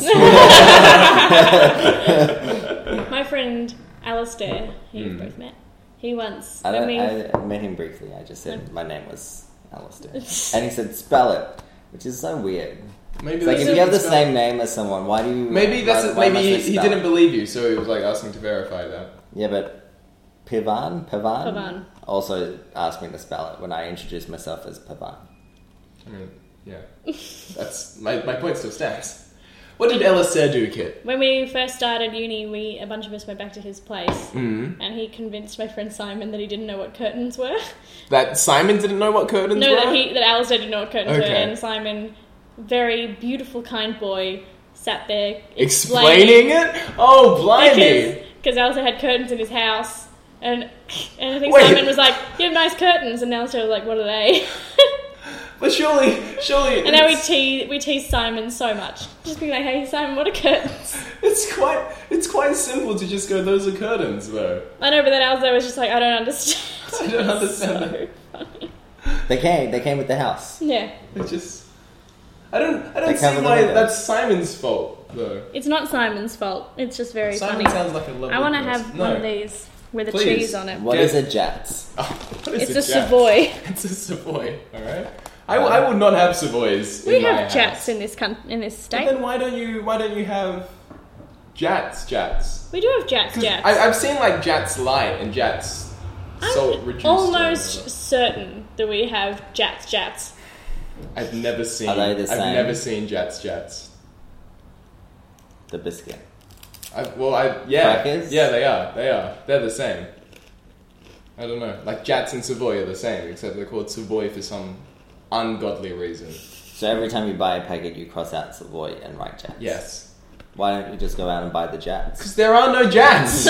My friend Alistair, who you've both met, he once I when we met him briefly. I just said my name was Alistair. And he said, spell it, which is so weird. Maybe It's like, that's if you have the spell- same name as someone, why do you... Maybe that's why maybe must they he spell didn't it? believe you, so he was like asking to verify that. Yeah, but Pavan Pavan. also asked me to spell it when I introduced myself as Pavan. I mean, yeah. That's my point still stands. What did Alistair do, Kit? when we first started uni, a bunch of us went back to his place, Mm-hmm. and he convinced my friend Simon that he didn't know what curtains were. That Simon didn't know what curtains No, were? that Alistair didn't know what curtains were, Okay. and Simon, very beautiful, kind boy, sat there Explaining it? Oh, blimey! because Alistair had curtains in his house, and I think Wait. Simon was like, "You have nice curtains," and Alistair was like, "What are they?" But surely... And now we tease Simon so much, just being like, "Hey, Simon, what are curtains?" It's quite simple to just go, those are curtains, though. I know, but then Alistair was just like, "I don't understand." I don't understand So that. funny. They came with the house. Yeah, It just... I don't They see cover the why windows. that's Simon's fault, though. it's not Simon's fault. It's just very Simon funny. sounds like a lovely I want to person. have No. one of these with a Please. cheese on it. What Yeah. is a Jats? Oh, what is It's a Jats? Savoy. It's a Savoy, alright? I would not have Savoys We in my have house. Jats in this But state. then why don't you have Jats? We do have Jats. 'Cause Jats. I've seen like Jats Light and Jats Salt I'm reduced. or almost whatever. certain that we have Jats. I've never seen. Are they the I've same? never seen Jats. The biscuit. Yeah, Crackers? yeah, they are. They're the same. I don't know. Like Jats and Savoy are the same, except they're called Savoy for some ungodly reason. So every time you buy a packet, you cross out Savoy and write Jats. Yes. Why don't you just go out and buy the Jats? Because there are no Jats.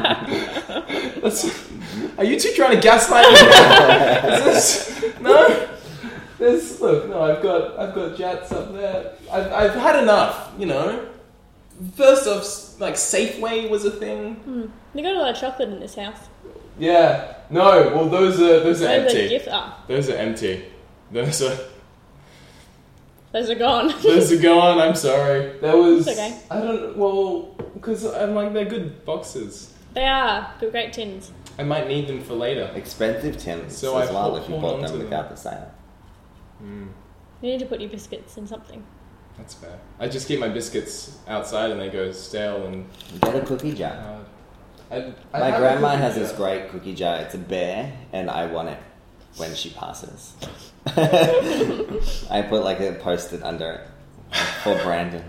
Are you two trying to gaslight me now? Is this no? I've got Jats up there. I've had enough. You know. First off, like Safeway was a thing. We got a lot of chocolate in this house. Yeah. No. Well, those are Those empty. are gift. Oh, Those are empty. Those are gone. those are gone. I'm sorry. That was. It's okay. I don't. Well, because I'm like they're good boxes. They are good, great tins. I might need them for later. Expensive Tims So as I well hold- if you hold bought on them to without the sale. You need to put your biscuits in something. That's fair. I just keep my biscuits outside and they go stale and Get a cookie jar. hard. I My have a grandma cookie has jar. this great cookie jar. It's a bear, and I want it when she passes. I put like a post-it under it for Brandon.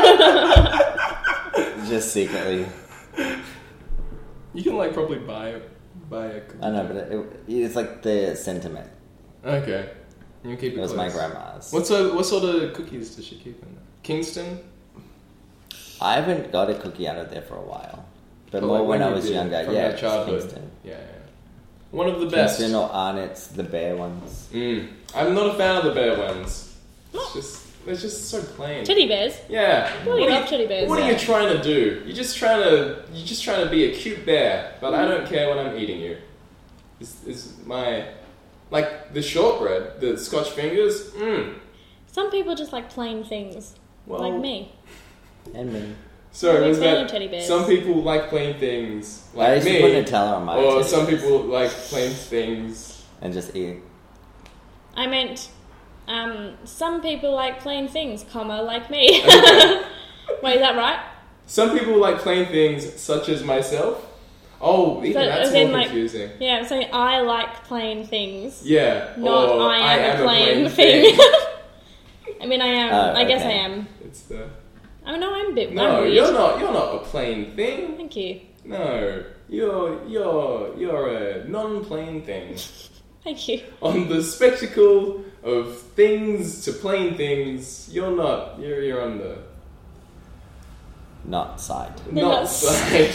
Just secretly. You can like probably buy a cookie. I know, but it's like the sentiment. Okay. You keep it It was close. my grandma's. What sort of cookies does she keep in there? Kingston? I haven't got a cookie out of there for a while. But But, more like, when I you was did, younger. from Yeah, your it's childhood. Kingston. Yeah. One of the best. Kingston or Arnott's, the bear ones. I'm not a fan of the bear ones. It's just so plain. Teddy bears. Yeah. Well, you What are love teddy bears. What are Yeah. you trying to do? You're just trying to be a cute bear, but I don't care when I'm eating you. Is my like the shortbread, the Scotch fingers. Some people just like plain things, Well, like me. And me. So I'm was a fan that of teddy bears. some people like plain things like I used me, to put Nutella on my or teddy some bears people like plain things. and just eat. I meant, some people like plain things, comma, like me. Wait, is that right? Some people like plain things, such as myself. Oh, even So, that's as in, more like- confusing. Yeah, I'm saying I like plain things. Yeah, Not or I am a plain thing. I mean, I am. Oh, I guess okay. I am. It's the I know I'm a bit. no. I'm weird. You're not. You're not a plain thing. Thank you. No, you're a non-plain thing. Thank you. On the spectacle of things to plain things, you're not. You're on the Not side. The not nuts. side.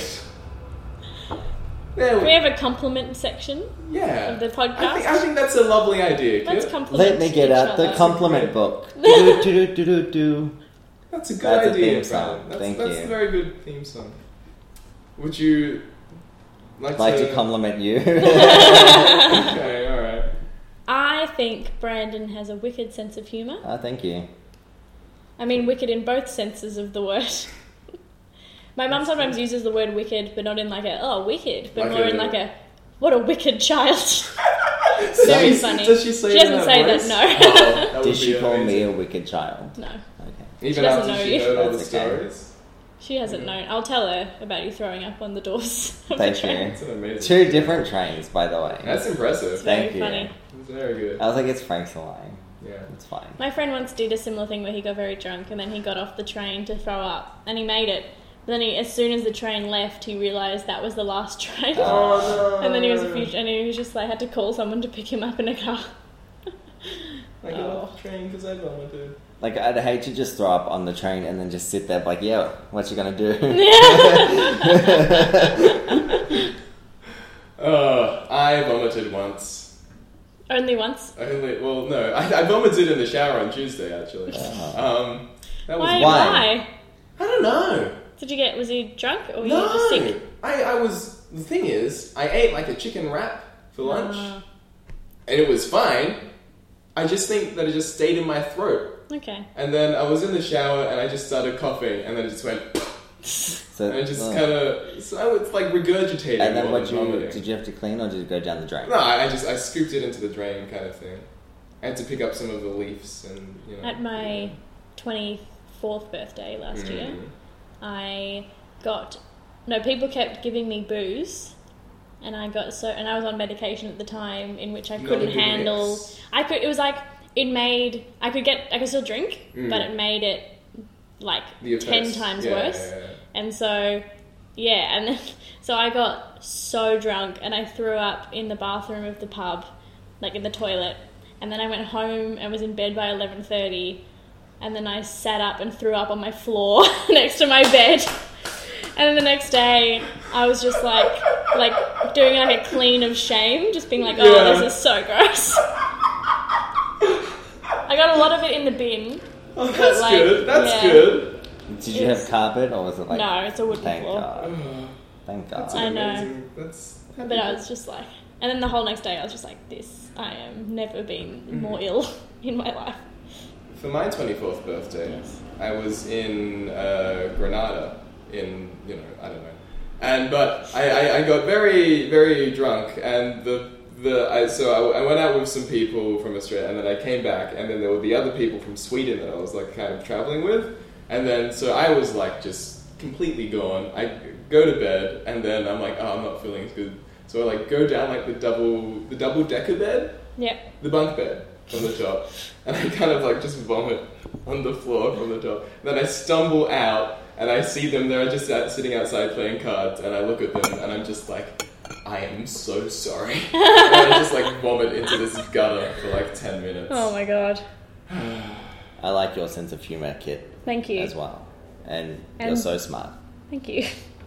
There Do we have a compliment section yeah. of the podcast? I think that's a lovely idea, Let's Kit. compliment Let me get each out the other. compliment book. Do-do-do-do-do-do. That's a good That's a idea, theme song. Brandon. Thank That's you. a very good theme song. Would you like to compliment you. Okay, alright. I think Brandon has a wicked sense of humour. Oh, thank you. I mean, wicked in both senses of the word. My mum sometimes uses the word wicked, but not in like a, oh, wicked, but Like more a- in like a, what a wicked child. Does Very she- funny. Does she say She it in doesn't say that, voice? no. Oh, that would Did she be call me amazing. a wicked child? No, Okay. Even doesn't after know she you. heard all the That's okay. stories? she hasn't known. I'll tell her about you throwing up on the doors of Thank the train. you. That's an amazing Two story. different trains, by the way. That's impressive. It's very Thank you. funny. That's very good. I was like, it's Frank's line. Yeah. It's fine. My friend once did a similar thing where he got very drunk and then he got off the train to throw up and he made it. But then as soon as the train left, he realised that was the last train. Oh no. And then he was just like had to call someone to pick him up in a car. I got off the train because I vomited. Like, I'd hate to just throw up on the train and then just sit there like, yeah, what you gonna do? I vomited once. Only once. I vomited in the shower on Tuesday actually. Oh. That was Why? I don't know. Was he drunk or were you No, just sick? I was. The thing is, I ate like a chicken wrap for lunch, Ah, and it was fine. I just think that it just stayed in my throat, okay. and then I was in the shower and I just started coughing, and then it just went, So, and it just oh. kind of. So it's like regurgitating. And then more what than vomiting. did you have to clean or did it go down the drain? No, I scooped it into the drain, kind of thing. I had to pick up some of the leaves and At my 24th birthday last year, people kept giving me booze, and I was on medication at the time in which I couldn't Not a good handle. mix. I could still drink, but it made it like The 10 effects. times Yeah, worse. yeah, yeah. And so, yeah, and then, so I got so drunk and I threw up in the bathroom of the pub, like in the toilet. And then I went home and was in bed by 11:30. And then I sat up and threw up on my floor next to my bed. And then the next day, I was just like doing like a clean of shame, just being like, oh, Yeah. this is so gross. I got a lot of it in the bin. Oh, that's like, good. That's yeah. good. Did you have carpet or was it like... No, it's a wooden Thank floor. God. Thank God. That's I know. amazing. That's. But I was just like, and then the whole next day I was just like, I am never been more ill in my life. For my 24th birthday, Yes. I was in Granada. I don't know. But I got very, very drunk, and I went out with some people from Australia, and then I came back, and then there were the other people from Sweden that I was like kind of traveling with, and then so I was like just completely gone. I go to bed, and then I'm like, oh, I'm not feeling as good. So I like go down like the double decker bed, the bunk bed from the top, and I kind of like just vomit on the floor from the top. Then I stumble out, and I see them. They're just sitting outside playing cards, and I look at them, and I'm just like, I am so sorry. And I just like vomit into this gutter for like 10 minutes. Oh my god. I like your sense of humour, Kit. Thank you. As well. And you're so smart. Thank you.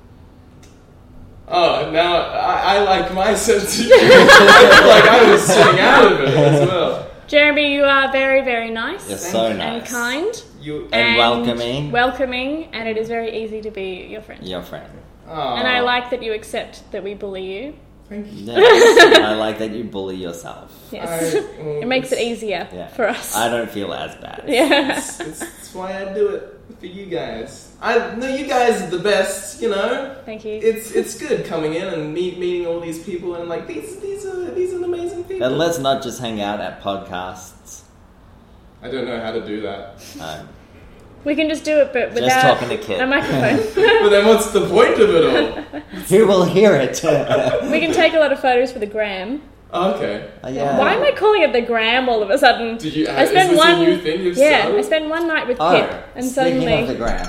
Oh, now I like my sense of humor. Like I was sitting out of it as well. Jeremy, you are very, very nice. You're so nice. And kind. And welcoming. Welcoming, and it is very easy to be your friend. Your friend. Aww. And I like that you accept that we bully you. Thank you. Yes. I like that you bully yourself. Yes. It makes it easier for us. I don't feel as bad. Yeah. It's why I do it for you guys. I know you guys are the best, you know. Thank you. It's good coming in and meeting all these people and like these are amazing people. And let's not just hang out at podcasts. I don't know how to do that. We can just do it, but Just without talking to Kit. a microphone. But then what's the point of it all? Who will hear it? We can take a lot of photos for the gram. Okay. Yeah. Why am I calling it the gram all of a sudden? Did you? I spent is this one. a new thing you've I started? spent one night with Oh, Kip, and speaking suddenly. of the gram.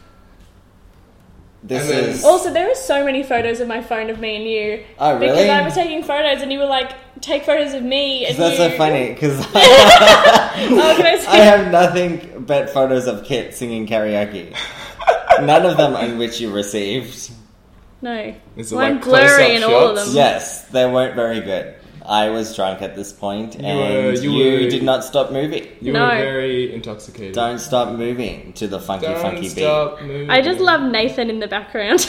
This And then- is... Also, there are so many photos of my phone of me and you. Oh, really? Because I was taking photos, and you were like, "Take photos of me." And That's you... so funny, because Oh, can I see? I have nothing but photos of Kit singing karaoke. None of them in which you received. No. Is it Well, I'm like close-up blurry in all of shots? them. Yes, they weren't very good. I was drunk at this point, and you you were- did not stop moving. You No. were very intoxicated. Don't stop moving to the funky, funky stop moving. I just love Nathan in the background.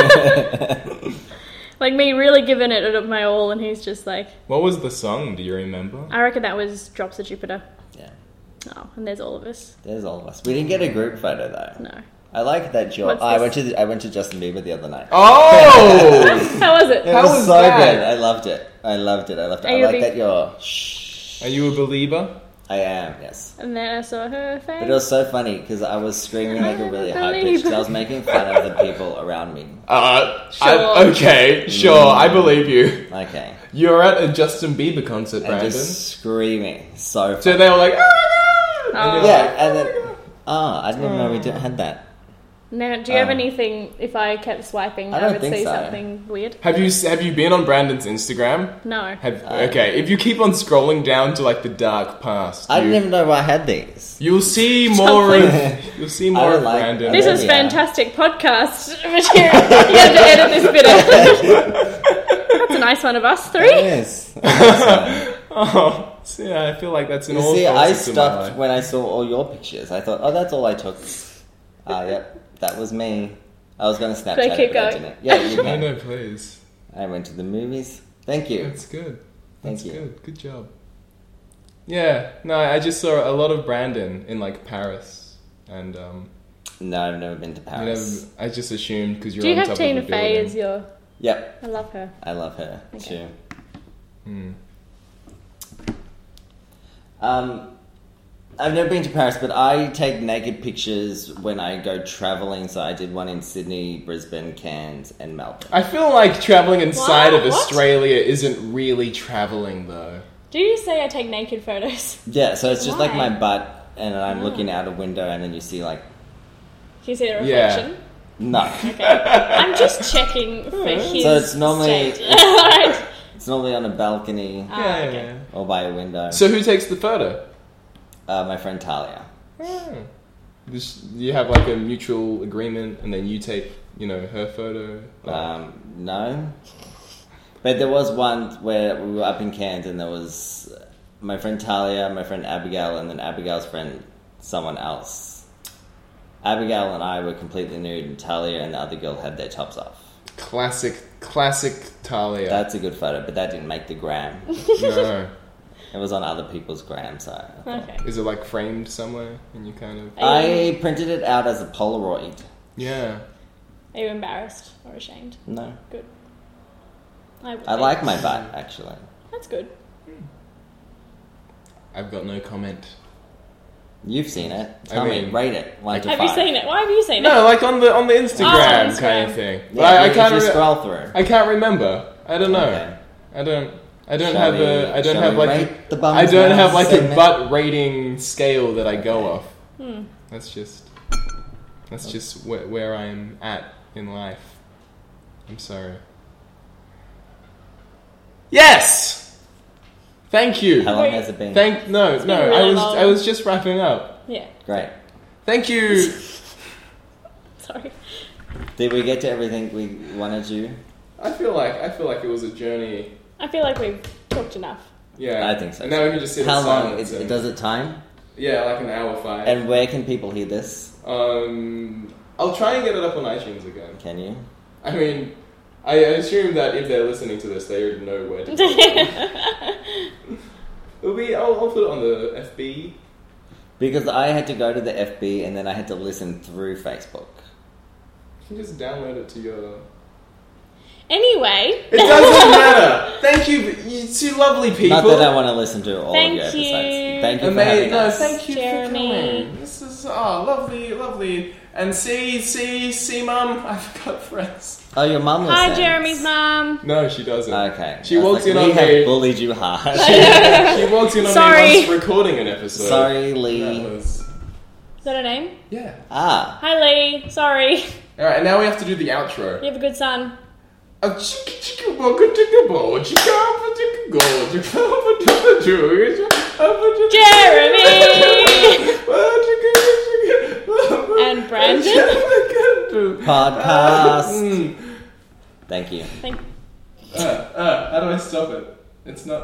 Like me really giving it my all, and he's just like... What was the song? Do you remember? I reckon that was Drops of Jupiter. beat. Yeah, Oh, and there's all of us. there's all of us. We didn't get a group photo though. No. I like that you're... What's I this? went to Justin Bieber the other night. Oh! How was it? It How was was so that? good. I loved it. I loved it. Are I you a like big- that you're... Shh. Are you a believer? I am, yes. And then I saw her face. But it was so funny because I was screaming like a really high pitch believe- because I was making fun of the people around me. Sure. Okay, sure, I believe you. Okay. You were at a Justin Bieber concert, And Brandon. just screaming. So So funny. they were like, ah! Oh. you're Yeah, like, and then... Oh, I didn't know we had that. Now, do you have Oh. anything, if I kept swiping, I I, don't would think see so. something weird? Have you been on Brandon's Instagram? No. Okay, if you keep on scrolling down to like the dark past, I didn't even know I had these. you'll see more of you'll see more don't of like- Brandon. This is Yeah. fantastic podcast material. You have to edit this bit out. That's a nice one of us three. Yes. Oh, so yeah, I feel like that's an You all see, I facets of my stopped life. when I saw all your pictures. I thought, oh, that's all I took. Yep, that was me. I was going to Snapchat Should I keep it, but I going? didn't. Yeah, you No, can. no, please. I went to the movies. Thank you. That's good. Thank That's you. good. Good job. Yeah, no, I just saw a lot of Brandon in like Paris, and No, I've never been to Paris. I just assumed because you're Do you on have top Tina of the Fey building. as your... Yep, I love her. I love her Okay. too. I've never been to Paris, but I take naked pictures when I go traveling. So I did one in Sydney, Brisbane, Cairns, and Melbourne. I feel like traveling inside What? of Australia isn't really traveling though. Do you say I take naked photos? Yeah, so it's just like Why? my butt, and I'm looking out a window, and then you see like Can you see the Yeah. reflection? no. Okay. I'm just checking for his So it's normally- state. Alright. It's normally on a balcony Okay. or by a window. So who takes the photo? My friend Talia. You have like a mutual agreement, and then you take, her photo. No. But there was one where we were up in Cairns and there was my friend Talia, my friend Abigail, and then Abigail's friend, someone else. Abigail and I were completely nude, and Talia and the other girl had their tops off. Classic Talia. That's a good photo, but that didn't make the gram. No. It was on other people's gram, so... I thought- Okay. Is it like framed somewhere, and you kind of? I printed it out as a Polaroid. Yeah. Are you embarrassed or ashamed? No. Good. would I be. like my butt, actually. That's good. I've got no comment. You've seen it. Tell me, mean, rate it 1 to 5. Have you seen it? Why have you seen it? No, like on the Instagram Instagram. kind of thing. Yeah, But I you can't. just scroll through. I can't remember. I don't know. Okay. I don't Shall have we- a. I don't shall have we like. rate the bums I don't now have like a segment? butt rating scale that I go off. That's just where I am at in life. I'm sorry. Yes. Thank you. How long Wait. has it been? No. been really long. I was just wrapping up. Yeah. Great. Thank you. Sorry. Did we get to everything we wanted to? I feel like it was a journey. I feel like we've talked enough. Yeah, I think so. And now we can just sit How in long? silence. and- Does it time? Yeah, like an hour 5. And where can people hear this? I'll try and get it up on iTunes again. Can you? I mean, I assume that if they're listening to this, they already know where to go. I'll put it on the FB. Because I had to go to the FB and then I had to listen through Facebook. You can just download it to your... Anyway. It doesn't matter! Thank you, you two lovely people. Not that I want to listen to all Thank of your you. episodes. Thank you for Amazing. having No, us. thank you Jeremy. for coming. This is lovely. And see, Mum, I've got friends. Oh, your mum listens. Hi, Jeremy's mum. No, she doesn't. Okay. She I was walks in we on have me. bullied you hard. She walked in on Sorry. me once recording an episode. Sorry, Lee. That was... Is that her name? Yeah. Ah. Hi, Lee. Sorry. Alright, and now we have to do the outro. You have a good son. Jeremy! And Brandon. Podcast. Thank you. Thank How do I stop it? It's not...